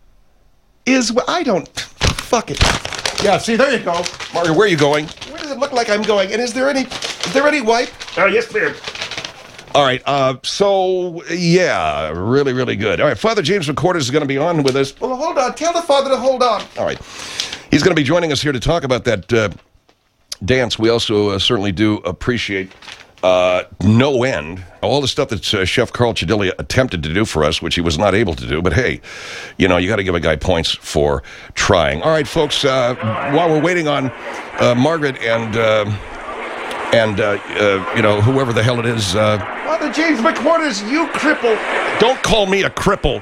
[SPEAKER 1] is, wh- I don't, fuck it.
[SPEAKER 2] yeah, see, there you go.
[SPEAKER 3] Mario, where are you going?
[SPEAKER 1] Where does it look like I'm going? And is there any, is there any wipe?
[SPEAKER 4] Oh, yes, ma'am.
[SPEAKER 3] All right, uh, so, yeah, really, really good. All right, Father James McCorders is going to be on with us.
[SPEAKER 1] Well, hold on. Tell the father to hold on.
[SPEAKER 3] All right. He's going to be joining us here to talk about that uh, dance. We also uh, certainly do appreciate uh, no end all the stuff that uh, Chef Carl Chidilia attempted to do for us, which he was not able to do. But, hey, you know, you got to give a guy points for trying. All right, folks, uh, while we're waiting on uh, Margaret and... Uh, And, uh, uh, you know, whoever the hell it is. Uh,
[SPEAKER 1] Father James McQuarters, you cripple.
[SPEAKER 3] don't call me a cripple.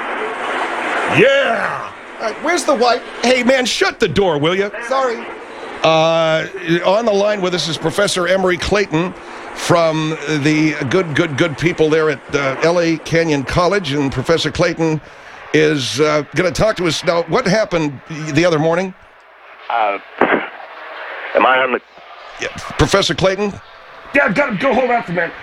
[SPEAKER 4] Yeah!
[SPEAKER 1] All right, where's the wipe?
[SPEAKER 3] Hey, man, shut the door, will you?
[SPEAKER 1] Sorry.
[SPEAKER 3] Uh, on the line with us is Professor Emory Clayton from the good, good, good people there at uh, L A Canyon College. And Professor Clayton is uh, going to talk to us. Now, what happened the other morning?
[SPEAKER 6] Uh, am I on the...
[SPEAKER 3] Yeah. Professor Clayton?
[SPEAKER 4] Yeah, I've got to go. Hold on for a minute.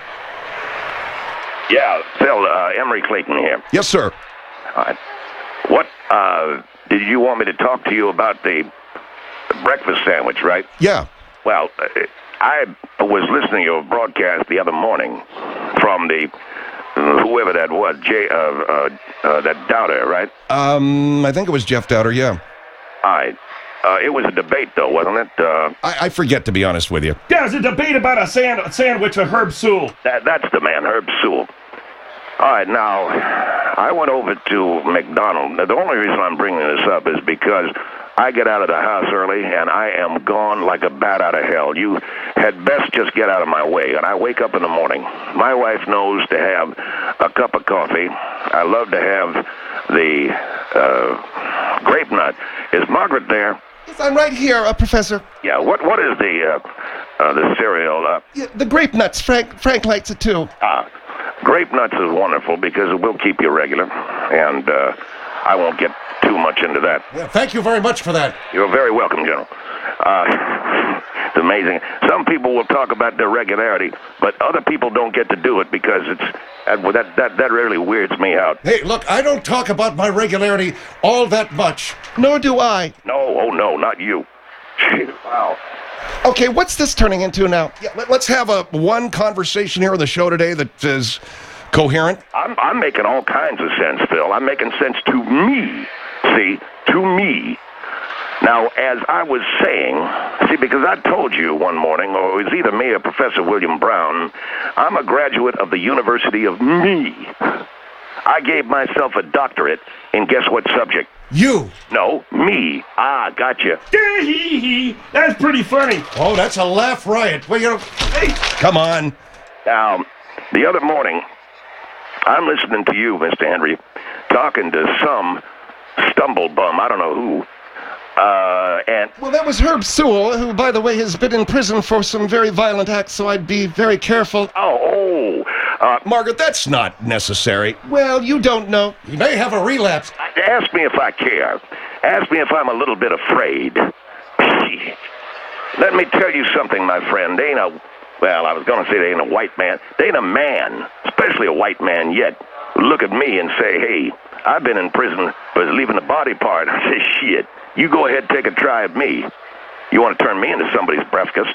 [SPEAKER 6] Yeah, Phil, uh, Emory Clayton here.
[SPEAKER 3] Yes, sir.
[SPEAKER 6] All right. What, uh, did you want me to talk to you about the, the breakfast sandwich, right?
[SPEAKER 3] Yeah.
[SPEAKER 6] Well, uh, I was listening to your broadcast the other morning from the, uh, whoever that was, Jay, uh, uh, uh, that Doubter, right?
[SPEAKER 3] Um, I think it was Jeff Dowder, yeah.
[SPEAKER 6] All right. Uh, it was a debate, though, wasn't it? Uh,
[SPEAKER 3] I, I forget, to be honest with you.
[SPEAKER 4] Yeah, it was a debate about a, sand, a sandwich of Herb Sewell.
[SPEAKER 6] That, that's the man, Herb Sewell. All right, now, I went over to McDonald. Now, the only reason I'm bringing this up is because I get out of the house early, and I am gone like a bat out of hell. You had best just get out of my way. And I wake up in the morning. My wife knows to have a cup of coffee. I love to have the uh, grape nut. Is Margaret there?
[SPEAKER 1] Yes, I'm right here, uh, Professor.
[SPEAKER 6] Yeah, what what is the uh, uh, the cereal? Uh,
[SPEAKER 1] Yeah, the grape nuts. Frank Frank likes it too.
[SPEAKER 6] ah, grape nuts is wonderful because it will keep you regular, and uh, I won't get too much into that.
[SPEAKER 2] Yeah, thank you very much for that.
[SPEAKER 6] You're very welcome, General. Uh, it's amazing. Some people will talk about their regularity, but other people don't get to do it because it's uh, well, that that that really weirds me out.
[SPEAKER 2] Hey, look, I don't talk about my regularity all that much.
[SPEAKER 1] Nor do I.
[SPEAKER 6] No, oh no, not you. Wow.
[SPEAKER 1] Okay, what's this turning into now?
[SPEAKER 3] Yeah, let, let's have a one conversation here on the show today that is coherent.
[SPEAKER 6] I'm I'm making all kinds of sense, Phil. I'm making sense to me. See, to me. Now, as I was saying, see, because I told you one morning, or it was either me or Professor William Brown, I'm a graduate of the University of Me. I gave myself a doctorate in guess what subject?
[SPEAKER 2] You.
[SPEAKER 6] No, me. Ah, gotcha.
[SPEAKER 4] Hee-hee-hee. That's pretty funny.
[SPEAKER 2] Oh, that's a laugh riot. Well, you know,
[SPEAKER 3] Hey, come on.
[SPEAKER 6] Now, the other morning, I'm listening to you, Mister Henry, talking to some stumble bum, I don't know who, uh, and...
[SPEAKER 1] Well, that was Herb Sewell, who, by the way, has been in prison for some very violent acts, so I'd be very careful.
[SPEAKER 6] Oh, oh, uh,
[SPEAKER 3] Margaret, that's not necessary.
[SPEAKER 1] Well, you don't know.
[SPEAKER 2] he may have a relapse.
[SPEAKER 6] ask me if I care. Ask me if I'm a little bit afraid. Let me tell you something, my friend. They ain't a... Well, I was going to say they ain't a white man. They ain't a man, especially a white man yet, look at me and say, hey, I've been in prison for leaving the body part. I say, shit, you go ahead, take a try at me. You want to turn me into somebody's breakfast?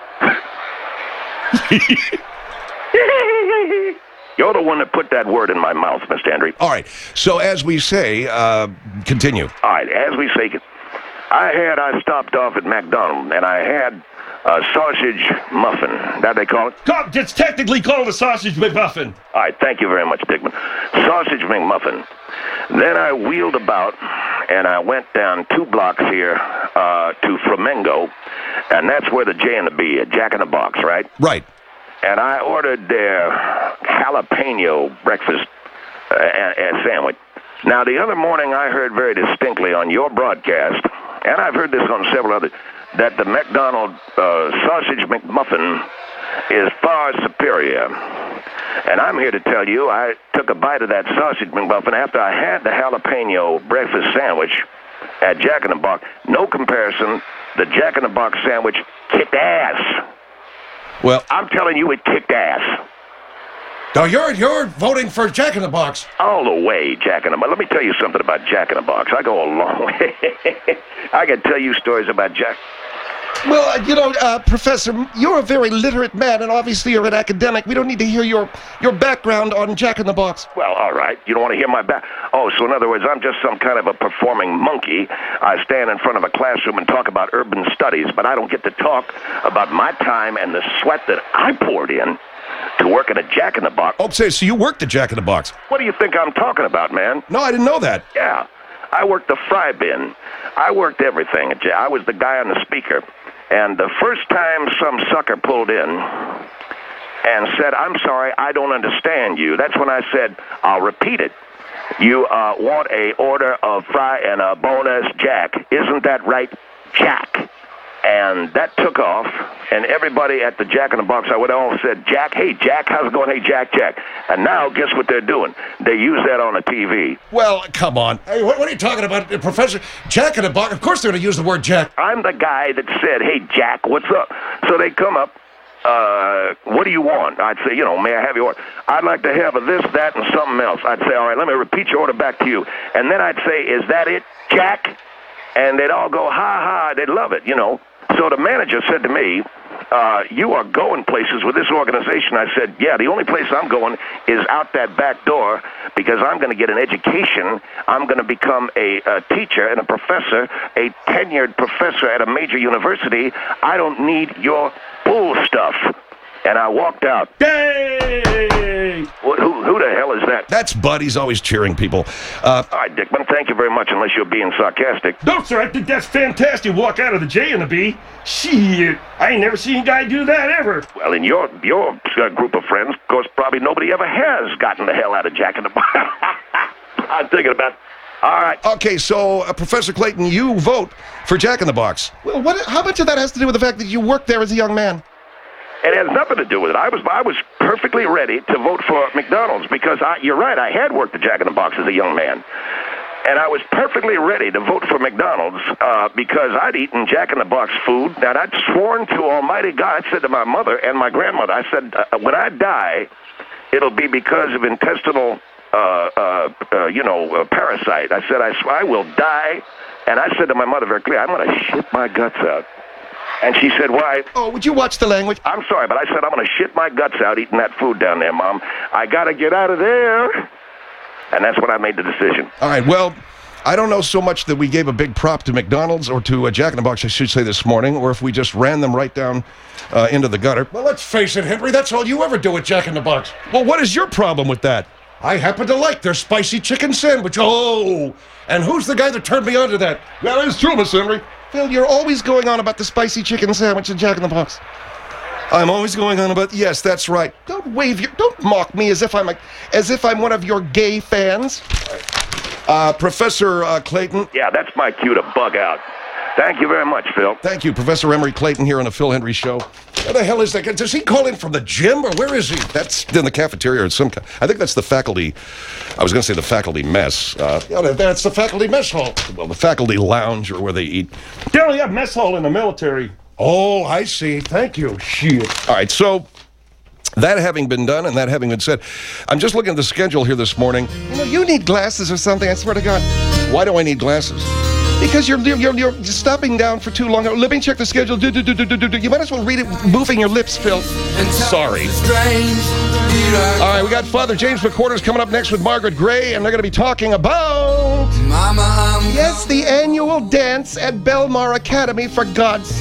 [SPEAKER 6] You're the one that put that word in my mouth, Mister Henry.
[SPEAKER 3] All right. So as we say, uh, continue.
[SPEAKER 6] All right, as we say, I had, I stopped off at McDonald's, and I had a sausage muffin. That they call it?
[SPEAKER 4] Co- It's technically called a sausage McMuffin.
[SPEAKER 6] All right, thank you very much, Dickman. Sausage McMuffin. Then I wheeled about, and I went down two blocks here uh, to Flamengo, and that's where the J and the B, a Jack in the Box, right?
[SPEAKER 3] Right.
[SPEAKER 6] And I ordered their jalapeno breakfast uh, and, and sandwich. Now, the other morning I heard very distinctly on your broadcast, and I've heard this on several others, that the McDonald's uh, sausage McMuffin is far superior. And I'm here to tell you, I took a bite of that sausage McMuffin after I had the jalapeno breakfast sandwich at Jack in the Box. No comparison. The Jack in the Box sandwich kicked ass.
[SPEAKER 3] Well,
[SPEAKER 6] I'm telling you, it kicked ass.
[SPEAKER 2] Now, you're, you're voting for Jack in the Box.
[SPEAKER 6] All the way, Jack in the Box. Let me tell you something about Jack in the Box. I go a long way. I can tell you stories about Jack.
[SPEAKER 1] Well, uh, you know, uh, Professor, you're a very literate man, and obviously you're an academic. We don't need to hear your, your background on Jack in the Box.
[SPEAKER 6] Well, all right. You don't want to hear my back. Oh, so in other words, I'm just some kind of a performing monkey. I stand in front of a classroom and talk about urban studies, but I don't get to talk about my time and the sweat that I poured in to work at a Jack in the Box.
[SPEAKER 3] oh, say, so you worked at Jack in the Box?
[SPEAKER 6] What do you think I'm talking about, man?
[SPEAKER 3] No, I didn't know that.
[SPEAKER 6] Yeah. I worked the fry bin. I worked everything. I was the guy on the speaker. And the first time some sucker pulled in and said, I'm sorry, I don't understand you, that's when I said, I'll repeat it. You uh, want a order of fry and a bonus Jack. Isn't that right, Jack? And that took off, and everybody at the Jack in the Box, I would all said, Jack, hey, Jack, how's it going? Hey, Jack, Jack. And now, guess what they're doing? They use that on the T V.
[SPEAKER 2] Well, come on. Hey, what, what are you talking about, uh, Professor? Jack in the Box? Of course they're going to use the word Jack.
[SPEAKER 6] I'm the guy that said, hey, Jack, what's up? So they come up, uh, what do you want? I'd say, you know, may I have your order? I'd like to have a this, that, and something else. I'd say, all right, let me repeat your order back to you. And then I'd say, is that it, Jack? And they'd all go, ha, ha. They'd love it, you know. So the manager said to me, uh, you are going places with this organization. I said, yeah, the only place I'm going is out that back door because I'm going to get an education. I'm going to become a, a teacher and a professor, a tenured professor at a major university. I don't need your bull stuff. And I walked out.
[SPEAKER 4] Yay!
[SPEAKER 6] What, who, who the hell is that?
[SPEAKER 3] That's Bud. He's always cheering people. Uh,
[SPEAKER 6] All right, Dickman, thank you very much, unless you're being sarcastic.
[SPEAKER 4] No, sir, I think that's fantastic. Walk out of the J and the B. Shit, I ain't never seen a guy do that ever.
[SPEAKER 6] Well, in your your uh, group of friends, of course, probably nobody ever has gotten the hell out of Jack in the Box. I'm thinking about... All right.
[SPEAKER 3] okay, so, uh, Professor Clayton, you vote for Jack in the Box.
[SPEAKER 1] Well, what? How much of that has to do with the fact that you worked there as a young man?
[SPEAKER 6] It has nothing to do with it. I was I was perfectly ready to vote for McDonald's because I, you're right, I had worked at Jack in the Box as a young man. And I was perfectly ready to vote for McDonald's uh, because I'd eaten Jack in the Box food, and I'd sworn to Almighty God. I said to my mother and my grandmother, I said, uh, when I die, it'll be because of intestinal, uh, uh, uh, you know, uh, parasite. I said, I, sw- I will die. And I said to my mother very clearly, I'm going to shit my guts out. And she said, why?
[SPEAKER 1] Oh, would you watch the language?
[SPEAKER 6] I'm sorry, but I said I'm going to shit my guts out eating that food down there, Mom. I got to get out of there. And that's when I made the decision.
[SPEAKER 3] All right, well, I don't know so much that we gave a big prop to McDonald's or to uh, Jack in the Box, I should say, this morning, or if we just ran them right down uh, into the gutter.
[SPEAKER 2] Well, let's face it, Henry, that's all you ever do with Jack in the Box.
[SPEAKER 3] Well, what is your problem with that?
[SPEAKER 2] I happen to like their spicy chicken sandwich. Oh, and who's the guy that turned me on to that?
[SPEAKER 3] That is true, Miss Henry.
[SPEAKER 1] Phil, you're always going on about the spicy chicken sandwich at Jack in the Box.
[SPEAKER 3] I'm always going on about, yes, that's right.
[SPEAKER 1] Don't wave your, don't mock me as if I'm a, as if I'm one of your gay fans.
[SPEAKER 3] Uh, Professor uh, Clayton.
[SPEAKER 6] Yeah, that's my cue to bug out. Thank you very much, Phil.
[SPEAKER 3] Thank you, Professor Emery Clayton here on the Phil Henry Show.
[SPEAKER 2] Where the hell is that guy? Does he call in from the gym, or where is he?
[SPEAKER 3] That's in the cafeteria or some kind. I think that's the faculty, I was going to say the faculty mess. Uh,
[SPEAKER 2] Yeah, that's the faculty mess hall.
[SPEAKER 3] well, the faculty lounge or where they eat.
[SPEAKER 4] They only have mess hall in the military.
[SPEAKER 2] Oh, I see. Thank you. Shit.
[SPEAKER 3] All right, so that having been done and that having been said, I'm just looking at the schedule here this morning.
[SPEAKER 1] You know, you need glasses or something, I swear to God.
[SPEAKER 3] Why do I need glasses?
[SPEAKER 1] Because you're, you're, you're stopping down for too long. Let me check the schedule. Do, do, do, do, do, do. You might as well read it moving your lips, Phil.
[SPEAKER 3] Sorry. All right, we got Father James McQuarters coming up next with Margaret Gray, and they're going to be talking about...
[SPEAKER 10] Mama, I'm
[SPEAKER 1] Yes, the annual dance at Belmar Academy, for God's...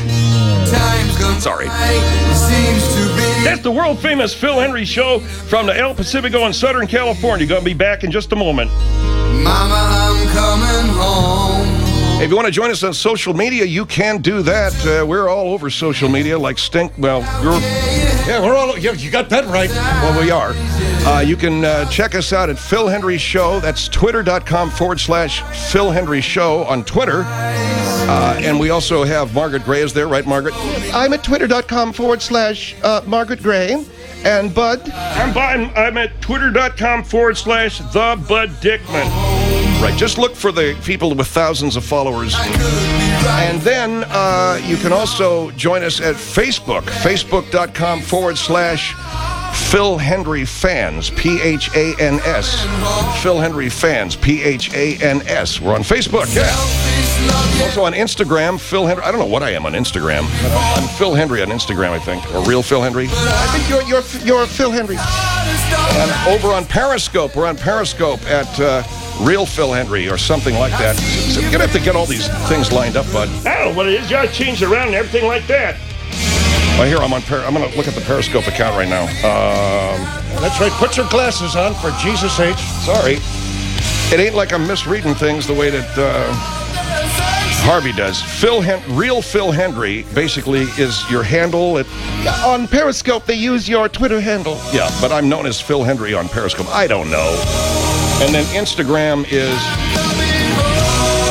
[SPEAKER 3] Sorry.
[SPEAKER 10] seems to be.
[SPEAKER 4] That's the world-famous Phil Henry Show from the El Pacifico in Southern California. Going to be back in just a moment.
[SPEAKER 10] Mama, I'm coming home.
[SPEAKER 3] If you want to join us on social media, you can do that. Uh, we're all over social media like Stink. Well, you're...
[SPEAKER 2] Yeah, we're all... Yeah, you got that right.
[SPEAKER 3] Well, we are. Uh, you can uh, check us out at Phil Henry Show. That's twitter.com forward slash Phil Henry Show on Twitter. Uh, and we also have Margaret Gray is there, right, Margaret?
[SPEAKER 1] I'm at twitter.com forward slash uh, Margaret Gray. And Bud?
[SPEAKER 4] I'm, I'm, I'm at twitter.com forward slash the Bud Dickman.
[SPEAKER 3] Right, just look for the people with thousands of followers. And then uh, you can also join us at Facebook, facebook.com forward slash Phil Henry Fans, P H A N S. Phil Henry Fans, P H A N S. We're on Facebook, yeah. Also on Instagram, Phil Henry. I don't know what I am on Instagram. I'm Phil Henry on Instagram, I think. Or Real Phil Henry.
[SPEAKER 1] I think you're, you're, you're Phil Henry.
[SPEAKER 3] And over on Periscope, we're on Periscope at uh, Real Phil Henry or something like that. So you're going to have to get all these things lined up, bud.
[SPEAKER 4] I don't know what it is. You got to change it around and everything like that.
[SPEAKER 3] Well, here, I'm on. Per- I'm going to look at the Periscope account right now. Um,
[SPEAKER 2] That's right. Put your glasses on, for Jesus' sake.
[SPEAKER 3] sorry. It ain't like I'm misreading things the way that uh, Harvey does. Phil Hen- Real Phil Henry basically is your handle. At,
[SPEAKER 1] On Periscope, they use your Twitter handle.
[SPEAKER 3] yeah, but I'm known as Phil Henry on Periscope. I don't know. And then Instagram is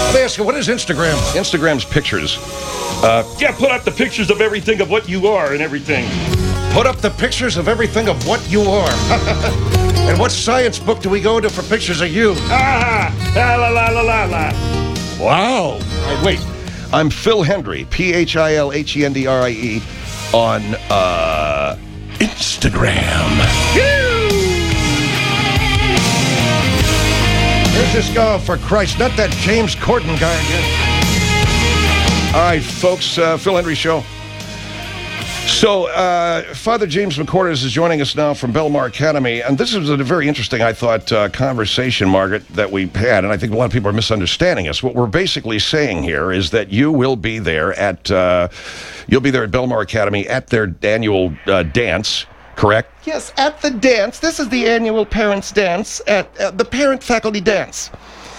[SPEAKER 2] Let me ask you, what is Instagram?
[SPEAKER 3] Instagram's pictures.
[SPEAKER 4] Uh, yeah, put up the pictures of everything of what you are and everything.
[SPEAKER 2] Put up the pictures of everything of what you are. And what science book do we go to for pictures of you?
[SPEAKER 4] Ah, la la la la la la.
[SPEAKER 2] Wow.
[SPEAKER 3] Hey, wait. I'm Phil Hendrie, P H I L H E N D R I E, on uh, Instagram.
[SPEAKER 2] Where's this guy, for Christ? Not that James Corden guy again.
[SPEAKER 3] All right, folks, uh, Phil Hendrie Show. So, uh, Father James McQuarters is joining us now from Belmar Academy, and this is a very interesting, I thought, uh, conversation, Margaret, that we had, and I think a lot of people are misunderstanding us. What we're basically saying here is that you will be there at, uh, you'll be there at Belmar Academy at their annual uh, dance, correct?
[SPEAKER 1] Yes, at the dance. This is the annual parents' dance, at uh, the parent-faculty dance.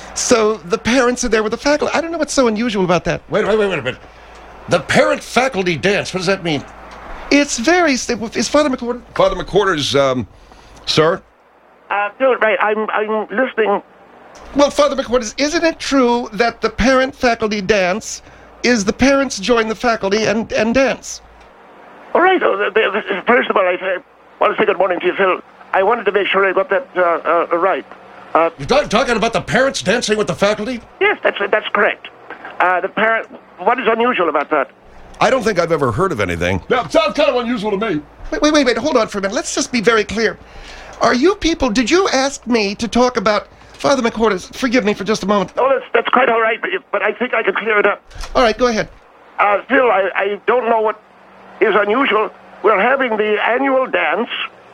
[SPEAKER 1] So the parents are there with the faculty. I don't know what's so unusual about that.
[SPEAKER 2] Wait, wait, wait, wait a minute. The parent-faculty dance, what does that mean?
[SPEAKER 1] It's very... Is Father McQuarters...
[SPEAKER 3] Father McQuarters, um, sir?
[SPEAKER 7] Uh, no, right, I'm, I'm listening.
[SPEAKER 1] Well, Father McQuarters, isn't it true that the parent-faculty dance is the parents join the faculty and, and dance?
[SPEAKER 7] All right, uh, the, the, first of all, I uh, want to say good morning to you, Phil. I wanted to make sure I got that uh, uh, right. Uh,
[SPEAKER 2] You're talk- talking about the parents dancing with the faculty?
[SPEAKER 7] Yes, that's, that's correct. Uh, the parent... What is unusual about that?
[SPEAKER 3] I don't think I've ever heard of anything.
[SPEAKER 2] Yeah, it sounds kind of unusual to me.
[SPEAKER 1] Wait, wait, wait, wait, hold on for a minute. Let's just be very clear. Are you people... Did you ask me to talk about... Father McQuarters, forgive me for just a moment.
[SPEAKER 7] Oh, that's, that's quite all right, but, but I think I can clear it up.
[SPEAKER 1] All right, go ahead.
[SPEAKER 7] Uh, Phil, I, I don't know what is unusual. We're having the annual dance,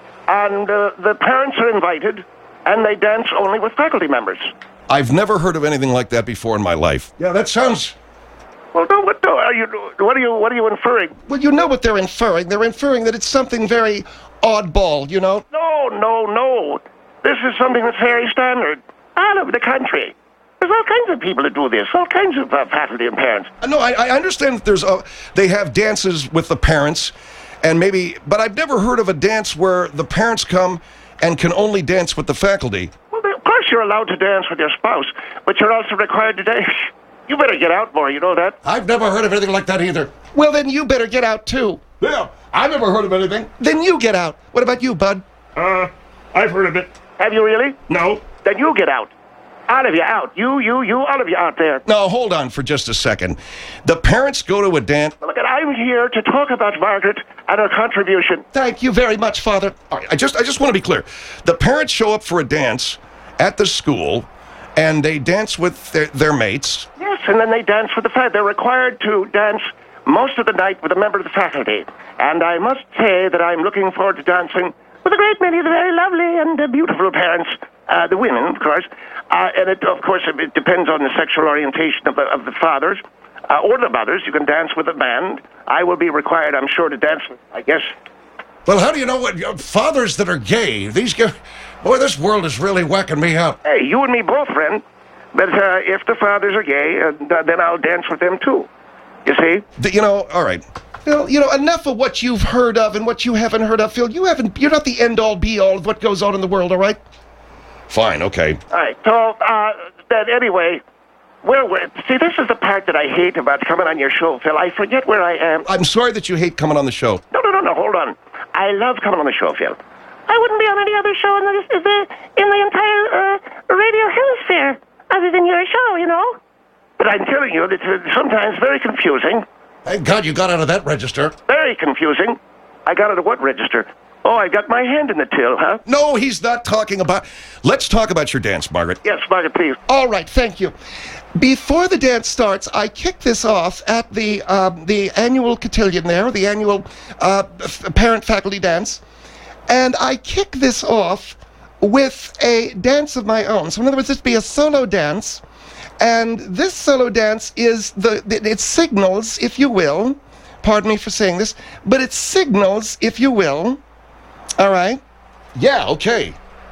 [SPEAKER 7] and uh, the parents are invited, and they dance only with faculty members.
[SPEAKER 3] I've never heard of anything like that before in my life.
[SPEAKER 2] Yeah, that sounds...
[SPEAKER 7] Well, no, what, no, are you, what are you, what are you inferring?
[SPEAKER 1] Well, you know what they're inferring. They're inferring that it's something very oddball, you know?
[SPEAKER 7] No, no, no. This is something that's very standard all over the country. There's all kinds of people that do this, all kinds of uh, faculty and parents.
[SPEAKER 3] Uh, no, I, I understand that there's a, they have dances with the parents, and maybe, but I've never heard of a dance where the parents come and can only dance with the faculty.
[SPEAKER 7] Well, of course you're allowed to dance with your spouse, but you're also required to dance. You better get out more, you know that?
[SPEAKER 2] I've never heard of anything like that either.
[SPEAKER 1] Well, then you better get out, too.
[SPEAKER 2] Yeah, I've never heard of anything.
[SPEAKER 1] Then you get out. What about you, Bud?
[SPEAKER 4] Uh, I've heard of it.
[SPEAKER 7] Have you really?
[SPEAKER 4] No.
[SPEAKER 7] Then you get out. All of you out. You, you, you, all of you out there.
[SPEAKER 3] No, hold on for just a second. The parents go to a dance...
[SPEAKER 7] Look, I'm here to talk about Margaret and her contribution.
[SPEAKER 1] Thank you very much, Father.
[SPEAKER 3] All right, I just, I just want to be clear. The parents show up for a dance at the school, and they dance with their, their mates.
[SPEAKER 7] Yes, and then they dance with the faculty. They're required to dance most of the night with a member of the faculty. And I must say that I'm looking forward to dancing with a great many of the very lovely and uh, beautiful parents, uh, the women, of course. Uh, and, it, of course, it, it depends on the sexual orientation of, of the fathers uh, or the mothers. You can dance with a band. I will be required, I'm sure, to dance with, I guess.
[SPEAKER 2] Well, how do you know what uh, fathers that are gay? These guys, boy, this world is really whacking me out.
[SPEAKER 7] Hey, you and me both, friend. But uh, if the fathers are gay, uh, then I'll dance with them, too. You see?
[SPEAKER 3] The, you know, all right.
[SPEAKER 1] Phil, you know, enough of what you've heard of and what you haven't heard of, Phil. You haven't, you're not the end-all, be-all of what goes on in the world, all right?
[SPEAKER 3] Fine, okay.
[SPEAKER 7] All right, so, uh, then anyway, where, where, see, this is the part that I hate about coming on your show, Phil. I forget where I am.
[SPEAKER 3] I'm sorry that you hate coming on the show.
[SPEAKER 7] No, no, no, no, hold on. I love coming on the show, Phil. I wouldn't be on any other show in the, the, in the entire uh, radio hemisphere other than your show, you know? But I'm telling you, it's uh, sometimes very confusing.
[SPEAKER 2] Thank God you got out of that register.
[SPEAKER 7] Very confusing. I got out of what register? Oh, I got my hand in the till, huh?
[SPEAKER 3] No, he's not talking about... Let's talk about your dance, Margaret.
[SPEAKER 7] Yes, Margaret, please.
[SPEAKER 1] All right, thank you. Before the dance starts, I kick this off at the um, the annual cotillion there, the annual uh, parent-faculty dance, and I kick this off with a dance of my own. So in other words, this be a solo dance, and this solo dance is the, the it signals, if you will, pardon me for saying this, but it signals, if you will, all right?
[SPEAKER 3] Yeah, okay.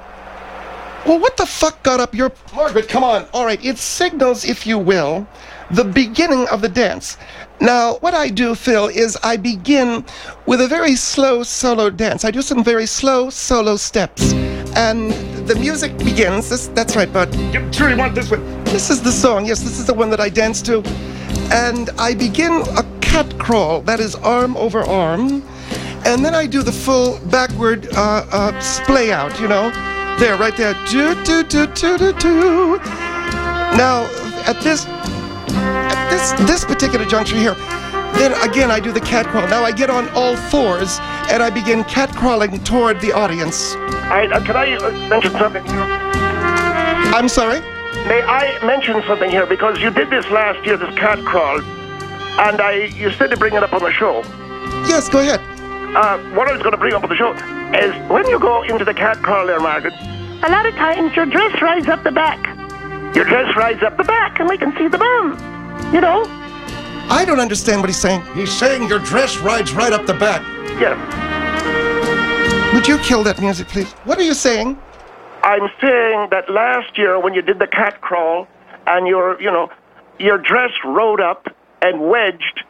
[SPEAKER 1] Well, what the fuck got up your...
[SPEAKER 3] Margaret, come on.
[SPEAKER 1] All right, it signals, if you will, the beginning of the dance. Now, what I do, Phil, is I begin with a very slow solo dance. I do some very slow solo steps. And the music begins. This, that's right, bud.
[SPEAKER 4] You sure you want this one?
[SPEAKER 1] This is the song. Yes, this is the one that I dance to. And I begin a cat crawl. That is arm over arm. And then I do the full backward uh, uh, splay out, you know. There, right there. Do, do, do, do, do, do. Now, at this, at this, this particular juncture here, then again I do the cat crawl. Now I get on all fours and I begin cat crawling toward the audience.
[SPEAKER 7] I, uh, can I uh, mention something here?
[SPEAKER 1] I'm sorry?
[SPEAKER 7] May I mention something here? Because you did this last year, this cat crawl, and I you said to bring it up on the show.
[SPEAKER 1] Yes, go ahead.
[SPEAKER 7] Uh, what I was going to bring up on the show is when you go into the cat crawl there, Margaret, a lot of times your dress rides up the back. Your dress rides up the back and we can see the bum. You know?
[SPEAKER 1] I don't understand what he's saying.
[SPEAKER 2] He's saying your dress rides right up the back.
[SPEAKER 7] Yes.
[SPEAKER 1] Would you kill that music, please? What are you saying?
[SPEAKER 7] I'm saying that last year when you did the cat crawl and your, you know, your dress rode up and wedged.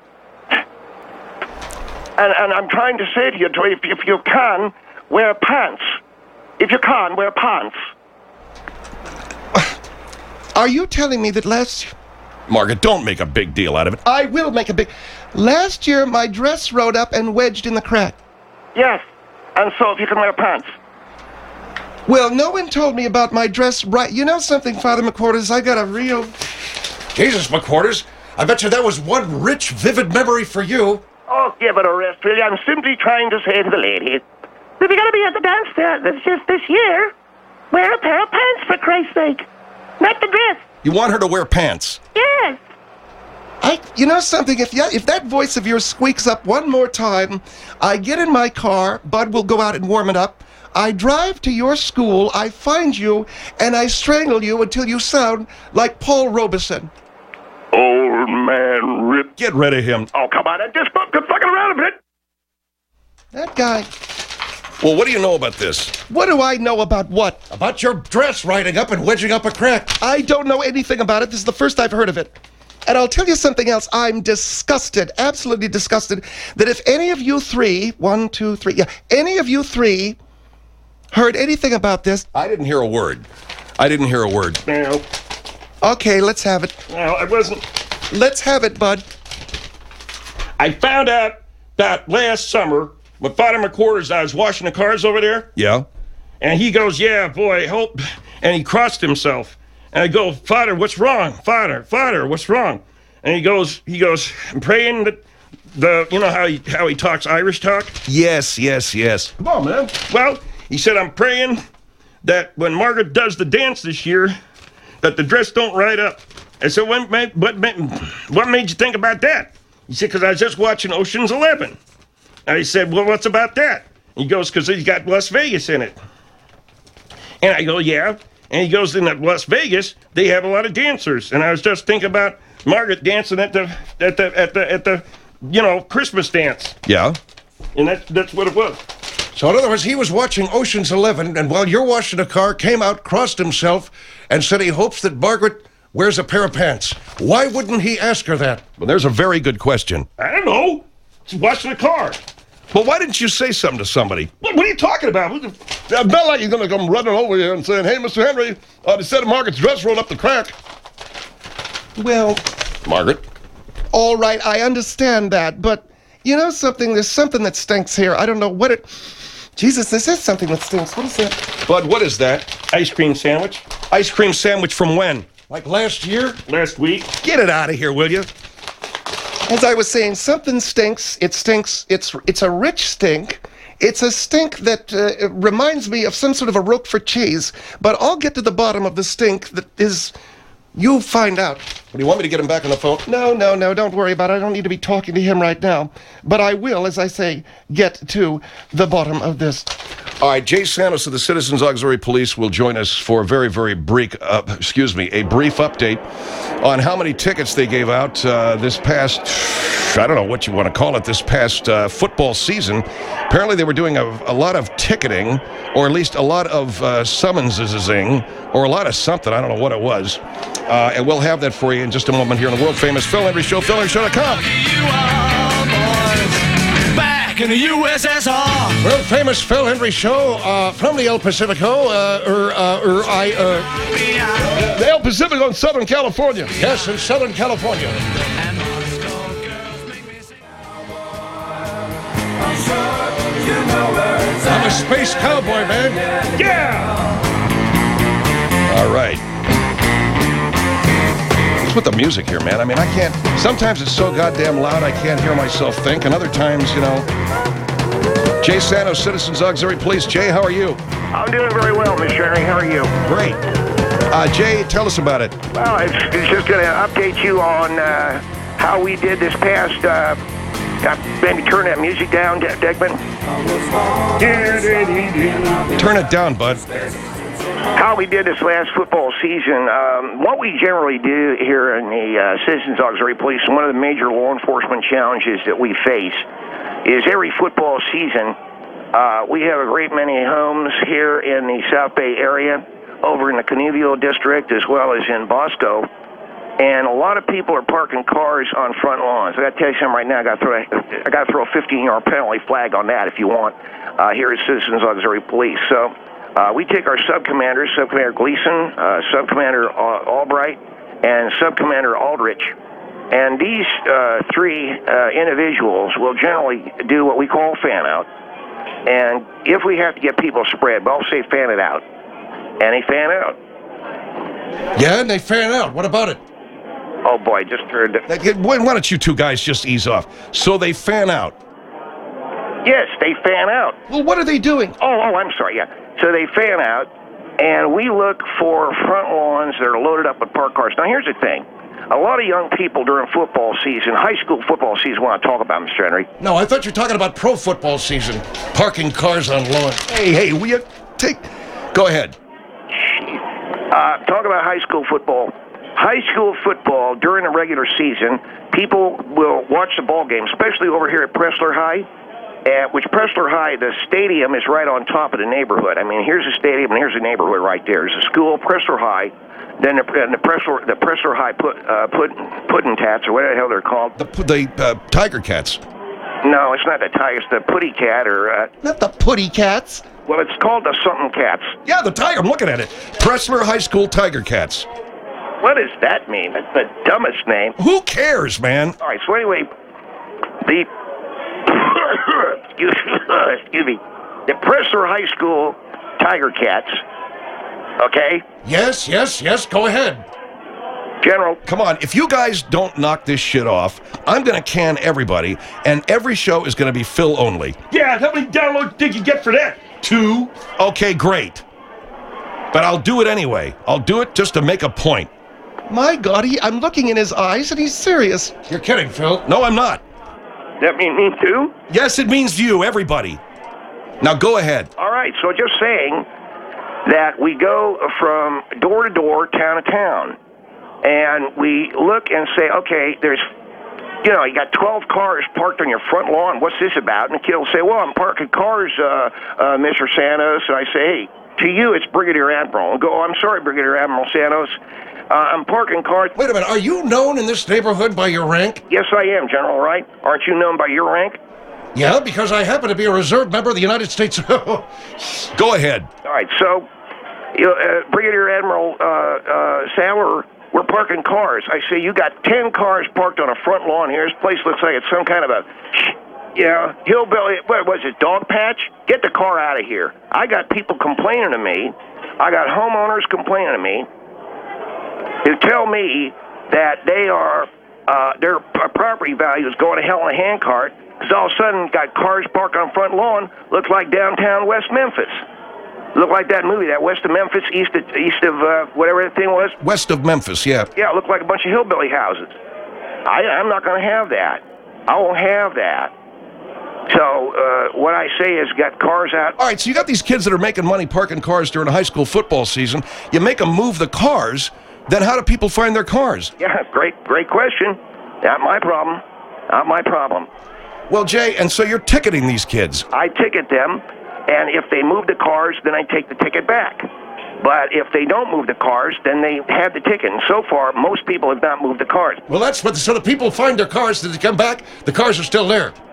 [SPEAKER 7] And, and I'm trying to say to you, if, if you can, wear pants. If you can, wear pants.
[SPEAKER 1] Are you telling me that last year...
[SPEAKER 3] Margaret, don't make a big deal out of it.
[SPEAKER 1] I will make a big... Last year, my dress rode up and wedged in the crack.
[SPEAKER 7] Yes. And so if you can wear pants.
[SPEAKER 1] Well, no one told me about my dress right... You know something, Father McQuarters? I got a real...
[SPEAKER 2] Jesus, McQuarters. I bet you that was one rich, vivid memory for you.
[SPEAKER 7] Oh, give it a rest, will you? I'm simply trying to say to the lady, if you're going to be at the dance there that's just this year, wear a pair of pants, for Christ's sake. Not the dress.
[SPEAKER 3] You want her to wear pants?
[SPEAKER 7] Yes.
[SPEAKER 1] I, you know something, if you, if that voice of yours squeaks up one more time, I get in my car, Bud will go out and warm it up, I drive to your school, I find you, and I strangle you until you sound like Paul Robeson.
[SPEAKER 8] Old man Rip.
[SPEAKER 3] Get rid of him.
[SPEAKER 7] Oh, come on, I just quit fucking around a bit.
[SPEAKER 1] That guy.
[SPEAKER 3] Well, what do you know about this?
[SPEAKER 1] What do I know about what?
[SPEAKER 2] About your dress riding up and wedging up a crack.
[SPEAKER 1] I don't know anything about it. This is the first I've heard of it. And I'll tell you something else. I'm disgusted, absolutely disgusted, that if any of you three, one, two, three, yeah, any of you three heard anything about this.
[SPEAKER 3] I didn't hear a word. I didn't hear a word.
[SPEAKER 4] No.
[SPEAKER 1] Okay, let's have it.
[SPEAKER 4] No, I wasn't.
[SPEAKER 1] Let's have it, Bud.
[SPEAKER 4] I found out that last summer when Father McQuarters, I was washing the cars over there.
[SPEAKER 3] Yeah?
[SPEAKER 4] And he goes, yeah, boy, hope. And he crossed himself. And I go, Father, what's wrong? Father, Father, what's wrong? And he goes, he goes, I'm praying that the, you know how he, how he talks Irish talk?
[SPEAKER 3] Yes, yes, yes.
[SPEAKER 4] Come on, man. Well, he said, I'm praying that when Margaret does the dance this year, that the dress don't ride up. I said, what made, what made, what made you think about that? He said, because I was just watching Ocean's Eleven. I said, well, what's about that? He goes, because he's got Las Vegas in it. And I go, yeah. And he goes, in Las Vegas, they have a lot of dancers. And I was just thinking about Margaret dancing at the, at the, at the, at the, you know, Christmas dance.
[SPEAKER 3] Yeah?
[SPEAKER 4] And that's, that's what it was.
[SPEAKER 2] So in other words, he was watching Ocean's Eleven, and while you're washing a car, came out, crossed himself, and said he hopes that Margaret wears a pair of pants. Why wouldn't he ask her that?
[SPEAKER 3] Well, there's a very good question.
[SPEAKER 4] I don't know. Just washing the car.
[SPEAKER 3] Well, why didn't you say something to somebody?
[SPEAKER 4] What, what are you talking about?
[SPEAKER 11] It's not like he's going to come running over here and saying, hey, Mister Henry, uh, they said Margaret's dress rolled up the crack.
[SPEAKER 1] Well,
[SPEAKER 3] Margaret?
[SPEAKER 1] All right, I understand that, but you know something? There's something that stinks here. I don't know what it... Jesus, this is something that stinks. What is that?
[SPEAKER 3] Bud, what is that?
[SPEAKER 4] Ice cream sandwich.
[SPEAKER 3] Ice cream sandwich from when?
[SPEAKER 2] Like last year?
[SPEAKER 4] Last week.
[SPEAKER 3] Get it out of here, will you?
[SPEAKER 1] As I was saying, something stinks. It stinks. It's it's a rich stink. It's a stink that uh, reminds me of some sort of a Roquefort cheese. But I'll get to the bottom of the stink that is... You find out.
[SPEAKER 3] What, do you want me to get him back on the phone?
[SPEAKER 1] No, no, no, don't worry about it. I don't need to be talking to him right now. But I will, as I say, get to the bottom of this.
[SPEAKER 3] All right, Jay Santos of the Citizens Auxiliary Police will join us for a very, very brief, uh, excuse me, a brief update on how many tickets they gave out uh, this past, I don't know what you want to call it, this past uh, football season. Apparently they were doing a, a lot of ticketing, or at least a lot of uh, summonsing, or a lot of something. I don't know what it was. Uh, and we'll have that for you in just a moment here on the world-famous Phil Henry Show, phil henry show dot com.
[SPEAKER 12] back in the U S S R.
[SPEAKER 2] World famous Phil Henry Show uh, from the El Pacifico, uh, or, uh, or I, uh,
[SPEAKER 11] The El Pacifico in Southern California.
[SPEAKER 2] yes, in Southern California. I'm a space cowboy, man.
[SPEAKER 4] Yeah!
[SPEAKER 3] All right. What's with the music here, man? I mean, I can't... Sometimes it's so goddamn loud I can't hear myself think, and other times, you know... Jay Santos, Citizens Auxiliary Police. Jay, how are you?
[SPEAKER 7] I'm doing very well, Mister Henry. How are you?
[SPEAKER 3] Great. Uh, Jay, tell us about it.
[SPEAKER 7] Well, it's, it's just going to update you on uh, how we did this past... Uh, uh, maybe turn that music down, De- Degman.
[SPEAKER 3] Turn it down, bud.
[SPEAKER 7] How we did this last football season. Um, what we generally do here in the uh, Citizens Auxiliary Police, and one of the major law enforcement challenges that we face, is every football season, uh, we have a great many homes here in the South Bay area, over in the Conneauville district, as well as in Bosco. And a lot of people are parking cars on front lawns. I got to tell you something right now. I got to throw a, I got to throw a fifteen-yard penalty flag on that if you want. Uh, here at Citizens Auxiliary Police. So uh, we take our sub-commanders, Sub-Commander Gleason, uh, Sub-Commander Al- Albright, and Sub-Commander Aldrich. And these uh, three uh, individuals will generally do what we call fan out. And if we have to get people spread, but I'll say fan it out. And they fan out.
[SPEAKER 2] Yeah, and they fan out. What about it?
[SPEAKER 7] Oh, boy, I just heard...
[SPEAKER 3] Why don't you two guys just ease off? So they fan out.
[SPEAKER 7] Yes, they fan out.
[SPEAKER 2] Well, what are they doing?
[SPEAKER 7] Oh, oh, I'm sorry, yeah. So they fan out, and we look for front lawns that are loaded up with parked cars. Now, here's the thing. A lot of young people during football season, high school football season, want to talk about, Mister Henry.
[SPEAKER 2] No, I thought you were talking about pro football season. Parking cars on lawn.
[SPEAKER 3] Hey, hey, will you take... Go ahead.
[SPEAKER 7] Uh, talk about high school football. High school football, during the regular season, people will watch the ball game, especially over here at Pressler High, at which Pressler High, the stadium is right on top of the neighborhood. I mean, here's the stadium, and here's the neighborhood right there. There's a school, Pressler High, then the, and the Pressler the Pressler High put, uh, put, Puddin' or whatever the hell they're called.
[SPEAKER 3] The, the uh, Tiger Cats.
[SPEAKER 7] No, it's not the Tigers, the Putty Cat, or... Uh,
[SPEAKER 1] Not the Putty Cats.
[SPEAKER 7] Well, it's called the something Cats.
[SPEAKER 3] Yeah, the Tiger. I'm looking at it. Pressler High School Tiger Cats.
[SPEAKER 7] What does that mean? That's the dumbest name.
[SPEAKER 3] Who cares, man?
[SPEAKER 7] All right, so anyway, the... excuse, excuse me. The Pressler High School Tiger Cats, okay?
[SPEAKER 2] Yes, yes, yes, go ahead.
[SPEAKER 7] General.
[SPEAKER 3] Come on, if you guys don't knock this shit off, I'm going to can everybody, and every show is going to be Phil only.
[SPEAKER 4] Yeah, how many downloads did you get for that?
[SPEAKER 3] Two? Okay, great. But I'll do it anyway. I'll do it just to make a point.
[SPEAKER 1] My God, he, I'm looking in his eyes and he's serious.
[SPEAKER 2] You're kidding, Phil.
[SPEAKER 3] No, I'm not.
[SPEAKER 7] That mean me too?
[SPEAKER 3] Yes, it means you, everybody. Now go ahead.
[SPEAKER 7] All right, so just saying that we go from door to door, town to town, and we look and say, okay, there's, you know, you got twelve cars parked on your front lawn. What's this about? And the kid will say, well, I'm parking cars, uh, uh, Mister Santos. And I say, hey, to you, it's Brigadier Admiral. And go, oh, I'm sorry, Brigadier Admiral Santos. Uh, I'm parking cars.
[SPEAKER 2] Wait a minute, are you known in this neighborhood by your rank?
[SPEAKER 7] Yes, I am, General, right? Aren't you known by your rank?
[SPEAKER 2] Yeah, because I happen to be a reserve member of the United States.
[SPEAKER 3] Go ahead.
[SPEAKER 7] All right, so, you know, uh, Brigadier Admiral uh, uh, Saller, we're parking cars. I say, you got ten cars parked on a front lawn here. This place looks like it's some kind of a, you know, hillbilly, what was it, dog patch? Get the car out of here. I got people complaining to me. I got homeowners complaining to me who tell me that they are, uh, their property value is going to hell in a handcart because all of a sudden got cars parked on front lawn, looks like downtown West Memphis. Looked like that movie, that West of Memphis, east of, east of uh, whatever that thing was.
[SPEAKER 3] West of Memphis, yeah.
[SPEAKER 7] Yeah, it looked like a bunch of hillbilly houses. I, I'm not going to have that. I won't have that. So uh, what I say is got cars out.
[SPEAKER 3] All right, so you got these kids that are making money parking cars during a high school football season. You make them move the cars, then how do people find their cars?
[SPEAKER 7] Yeah, great, great question. Not my problem. Not my problem.
[SPEAKER 3] Well, Jay, and so you're ticketing these kids.
[SPEAKER 7] I ticket them, and if they move the cars, then I take the ticket back. But if they don't move the cars, then they have the ticket. And so far, most people have not moved the cars.
[SPEAKER 2] Well, that's what, so the people find their cars, did they come back? The cars are still there.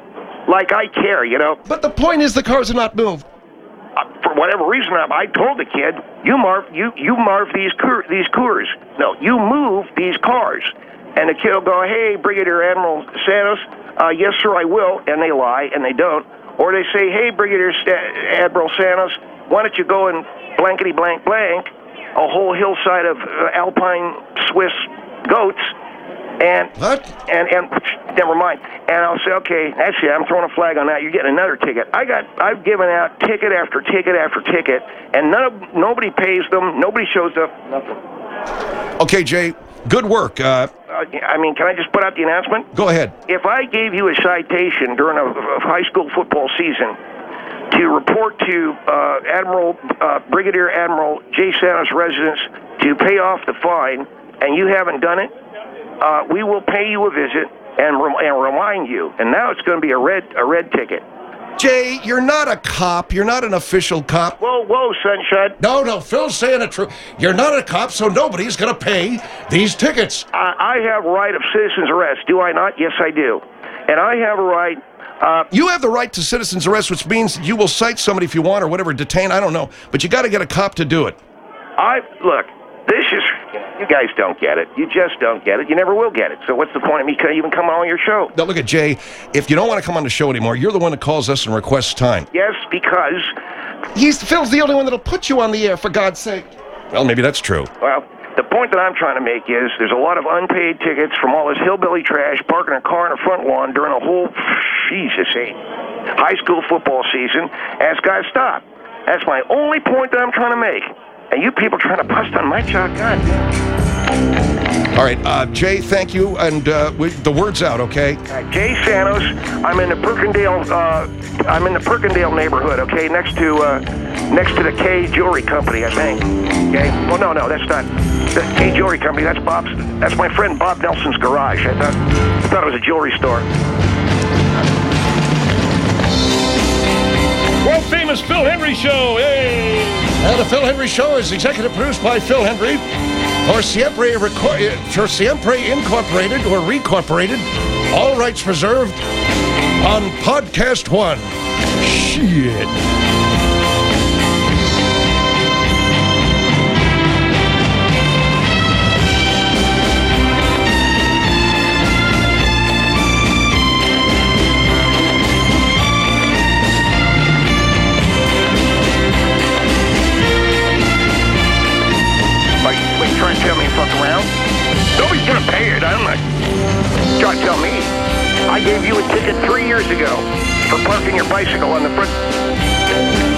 [SPEAKER 7] like I care, you know.
[SPEAKER 1] But the point is the cars are not moved.
[SPEAKER 7] Uh, for whatever reason, I, I told the kid, you marv, you you marv these cour- these Coors. No, you move these cars. And the kid will go, hey, Brigadier Admiral Santos, uh, yes, sir, I will. And they lie, and they don't. Or they say, hey, Brigadier St- Admiral Santos, why don't you go and blankety blank blank a whole hillside of uh, Alpine Swiss goats. And
[SPEAKER 1] what?
[SPEAKER 7] And and never mind. And I'll say, okay, that's it. I'm throwing a flag on that. You're getting another ticket. I got. I've given out ticket after ticket after ticket, and none of nobody pays them. Nobody shows up. Nothing.
[SPEAKER 3] Okay, Jay. Good work. Uh,
[SPEAKER 7] uh, I mean, can I just put out the announcement?
[SPEAKER 3] Go ahead.
[SPEAKER 7] If I gave you a citation during a, a high school football season to report to uh, Admiral uh, Brigadier Admiral Jay Santos' residence to pay off the fine, and you haven't done it, uh, we will pay you a visit and, rem- and remind you. And now it's going to be a red a red ticket.
[SPEAKER 3] Jay, you're not a cop. You're not an official cop.
[SPEAKER 7] Whoa, whoa, Sunshine.
[SPEAKER 2] No, no, Phil's saying the truth. You're not a cop, so nobody's going to pay these tickets.
[SPEAKER 7] I, I have a right of citizen's arrest, do I not? Yes, I do. And I have a right... Uh,
[SPEAKER 3] you have the right to citizen's arrest, which means you will cite somebody if you want or whatever, detain, I don't know. But you got to get a cop to do it.
[SPEAKER 7] I Look, this is... You guys don't get it. You just don't get it. You never will get it. So what's the point of me even coming on your show?
[SPEAKER 3] Now, look at Jay. If you don't want to come on the show anymore, you're the one that calls us and requests time.
[SPEAKER 7] Yes, because...
[SPEAKER 1] He's Phil's the only one that'll put you on the air, for God's sake.
[SPEAKER 3] Well, maybe that's true.
[SPEAKER 7] Well, the point that I'm trying to make is there's a lot of unpaid tickets from all this hillbilly trash parking a car in the front lawn during a whole, Jesus, eh, high school football season, and it's got to stop. That's my only point that I'm trying to make. And you people trying to bust on my shotgun.
[SPEAKER 3] All right, uh, Jay, thank you, and uh, we, the word's out, okay?
[SPEAKER 7] Uh, Jay Santos, I'm in the Perkindale. Uh, I'm in the Perkindale neighborhood, okay, next to uh, next to the K Jewelry Company, I think. Okay. Well, no, no, that's not the K Jewelry Company. That's Bob's. That's my friend Bob Nelson's garage. I thought, I thought it was a jewelry store.
[SPEAKER 4] World famous Phil Hendrie Show. Hey.
[SPEAKER 2] And the Phil Hendrie Show is executive produced by Phil Hendrie for Siempre, Reco- for Siempre Incorporated or Recorporated. All rights reserved on Podcast One. Shit.
[SPEAKER 7] Trying to tell me to fuck around? Nobody's gonna pay it. I'm not trying to tell me. I gave you a ticket three years ago for parking your bicycle on the front.